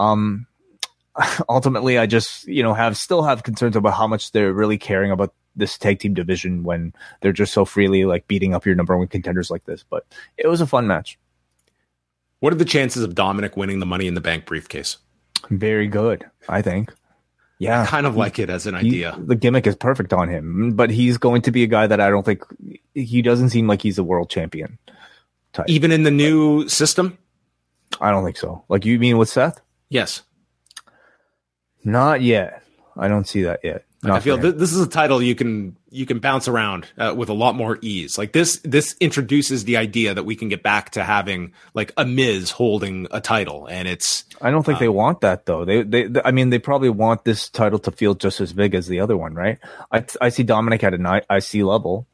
Speaker 3: Ultimately, I just, still have concerns about how much they're really caring about this tag team division when they're just so freely, like, beating up your number one contenders like this. But it was a fun match.
Speaker 2: What are the chances of Dominic winning the Money in the Bank briefcase?
Speaker 3: Very good, I think. Yeah.
Speaker 2: I kind of like it as an idea.
Speaker 3: The gimmick is perfect on him, but he's going to be a guy that I don't think, he doesn't seem like he's a world champion type.
Speaker 2: Even in the new system?
Speaker 3: I don't think so. Like, you mean with Seth?
Speaker 2: Yes.
Speaker 3: Not yet. I don't see that yet.
Speaker 2: I feel this is a title you can bounce around with a lot more ease. Like, this introduces the idea that we can get back to having, like, a Miz holding a title, and it's.
Speaker 3: I don't think they want that though. They probably want this title to feel just as big as the other one, right? I see Dominic at an IC level,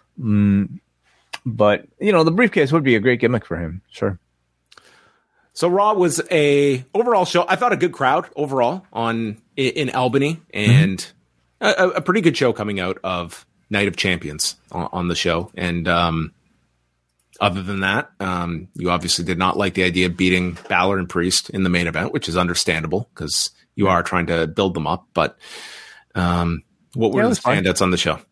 Speaker 3: but the briefcase would be a great gimmick for him. Sure.
Speaker 2: So Raw was a overall show. I thought a good crowd overall in Albany, and a pretty good show coming out of Night of Champions on the show. And other than that, you obviously did not like the idea of beating Balor and Priest in the main event, which is understandable because you are trying to build them up. But what were the standouts on the show?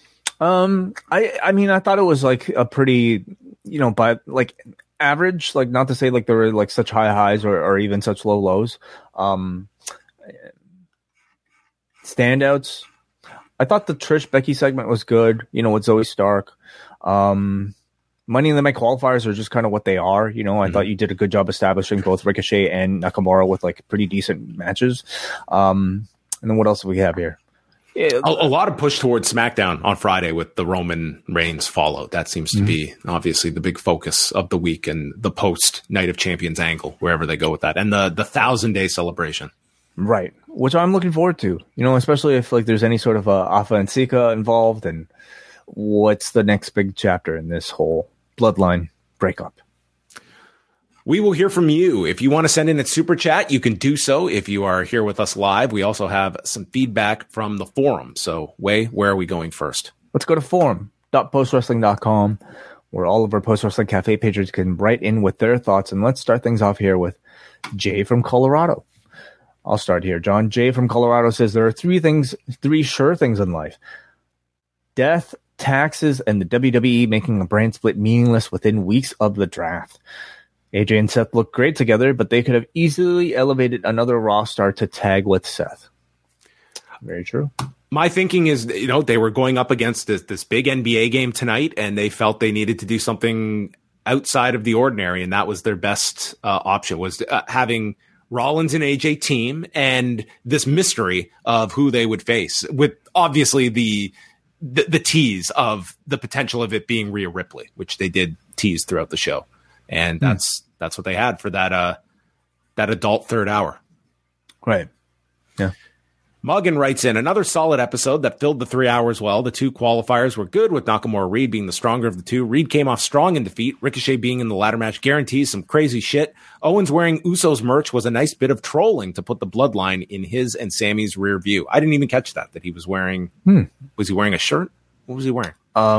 Speaker 3: I thought it was like a pretty, by like average, like, not to say like there were like such high highs or even such low lows. Standouts, I thought the Trish Becky segment was good, with Zoe Stark. Money in the Bank qualifiers are just kind of what they are. You know, I thought you did a good job establishing both Ricochet and Nakamura with like pretty decent matches. And then what else do we have here?
Speaker 2: A lot of push towards SmackDown on Friday with the Roman Reigns fallout. That seems to be obviously the big focus of the week, and the post Night of Champions angle, wherever they go with that, and the 1,000-day celebration.
Speaker 3: Right, which I'm looking forward to. You know, especially if like there's any sort of Alpha and Sika involved, and what's the next big chapter in this whole Bloodline breakup.
Speaker 2: We will hear from you. If you want to send in a super chat, you can do so if you are here with us live. We also have some feedback from the forum. So, Wei, where are we going first?
Speaker 3: Let's go to forum.postwrestling.com, where all of our Post Wrestling Cafe patrons can write in with their thoughts. And let's start things off here with Jay from Colorado. I'll start here. John Jay from Colorado says there are three sure things in life: death, taxes, and the WWE making a brand split meaningless within weeks of the draft. AJ and Seth look great together, but they could have easily elevated another Raw star to tag with Seth. Very true.
Speaker 2: My thinking is, you know, they were going up against this big NBA game tonight, and they felt they needed to do something outside of the ordinary, and that was their best option, was having Rollins and AJ team, and this mystery of who they would face, with obviously the tease of the potential of it being Rhea Ripley, which they did tease throughout the show. And that's what they had for that adult third hour.
Speaker 3: Right. Yeah.
Speaker 2: Muggin writes in, another solid episode that filled the 3 hours well. The two qualifiers were good, with Nakamura Reed being the stronger of the two. Reed came off strong in defeat. Ricochet being in the ladder match guarantees some crazy shit. Owens wearing Usos merch was a nice bit of trolling to put the bloodline in his and Sammy's rear view. I didn't even catch that he was wearing. Was he wearing a shirt? What was he wearing?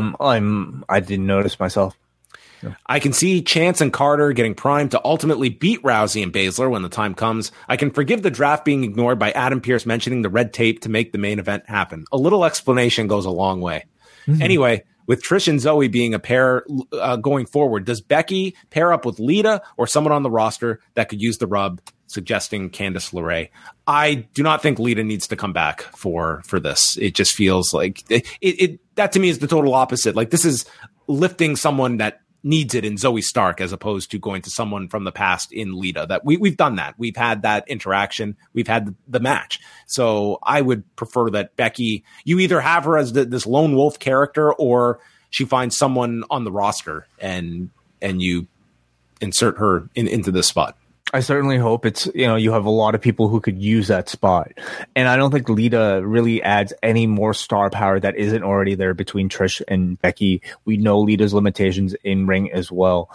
Speaker 3: I didn't notice myself.
Speaker 2: Yeah. I can see Chance and Carter getting primed to ultimately beat Rousey and Baszler when the time comes. I can forgive the draft being ignored by Adam Pearce mentioning the red tape to make the main event happen. A little explanation goes a long way. Anyway, with Trish and Zoe being a pair going forward, does Becky pair up with Lita or someone on the roster that could use the rub, suggesting Candice LeRae? I do not think Lita needs to come back for this. It just feels like that to me is the total opposite. Like, this is lifting someone that needs it in Zoe Stark, as opposed to going to someone from the past in Lita. That we've done that. We've had that interaction. We've had the match. So I would prefer that Becky, you either have her as this lone wolf character, or she finds someone on the roster and you insert her into this spot.
Speaker 3: I certainly hope it's, you have a lot of people who could use that spot. And I don't think Lita really adds any more star power that isn't already there between Trish and Becky. We know Lita's limitations in ring as well.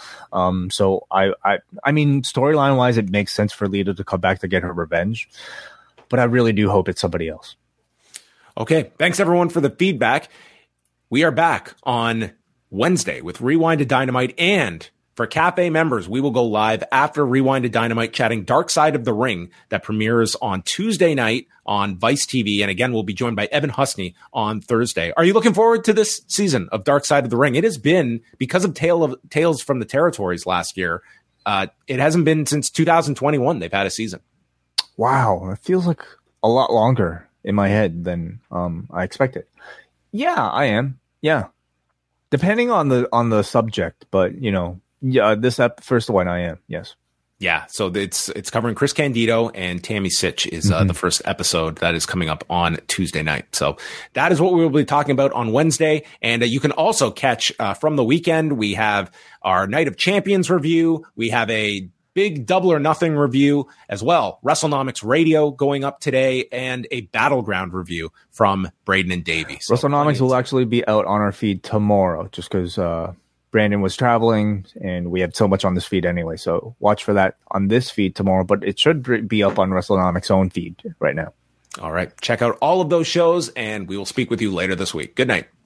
Speaker 3: So I mean, storyline wise, it makes sense for Lita to come back to get her revenge, but I really do hope it's somebody else.
Speaker 2: Okay. Thanks everyone for the feedback. We are back on Wednesday with Rewind to Dynamite, and for Cafe members, we will go live after Rewind to Dynamite, chatting Dark Side of the Ring, that premieres on Tuesday night on Vice TV. And again, we'll be joined by Evan Husney on Thursday. Are you looking forward to this season of Dark Side of the Ring? It has been, because of Tales from the Territories last year, it hasn't been since 2021 they've had a season.
Speaker 3: Wow. It feels like a lot longer in my head than I expected. Yeah, I am. Yeah. Depending on the subject, but, yeah, this first one I am, yes.
Speaker 2: Yeah, so it's covering Chris Candido, and Tammy Sitch is the first episode that is coming up on Tuesday night. So that is what we will be talking about on Wednesday. And you can also catch from the weekend, we have our Night of Champions review. We have a big Double or Nothing review as well. WrestleNomics Radio going up today, and a Battleground review from Braden and Davey. So
Speaker 3: WrestleNomics will actually be out on our feed tomorrow, just because Brandon was traveling, and we have so much on this feed anyway. So watch for that on this feed tomorrow, but it should be up on WrestleNomics' own feed right now.
Speaker 2: All right. Check out all of those shows, and we will speak with you later this week. Good night.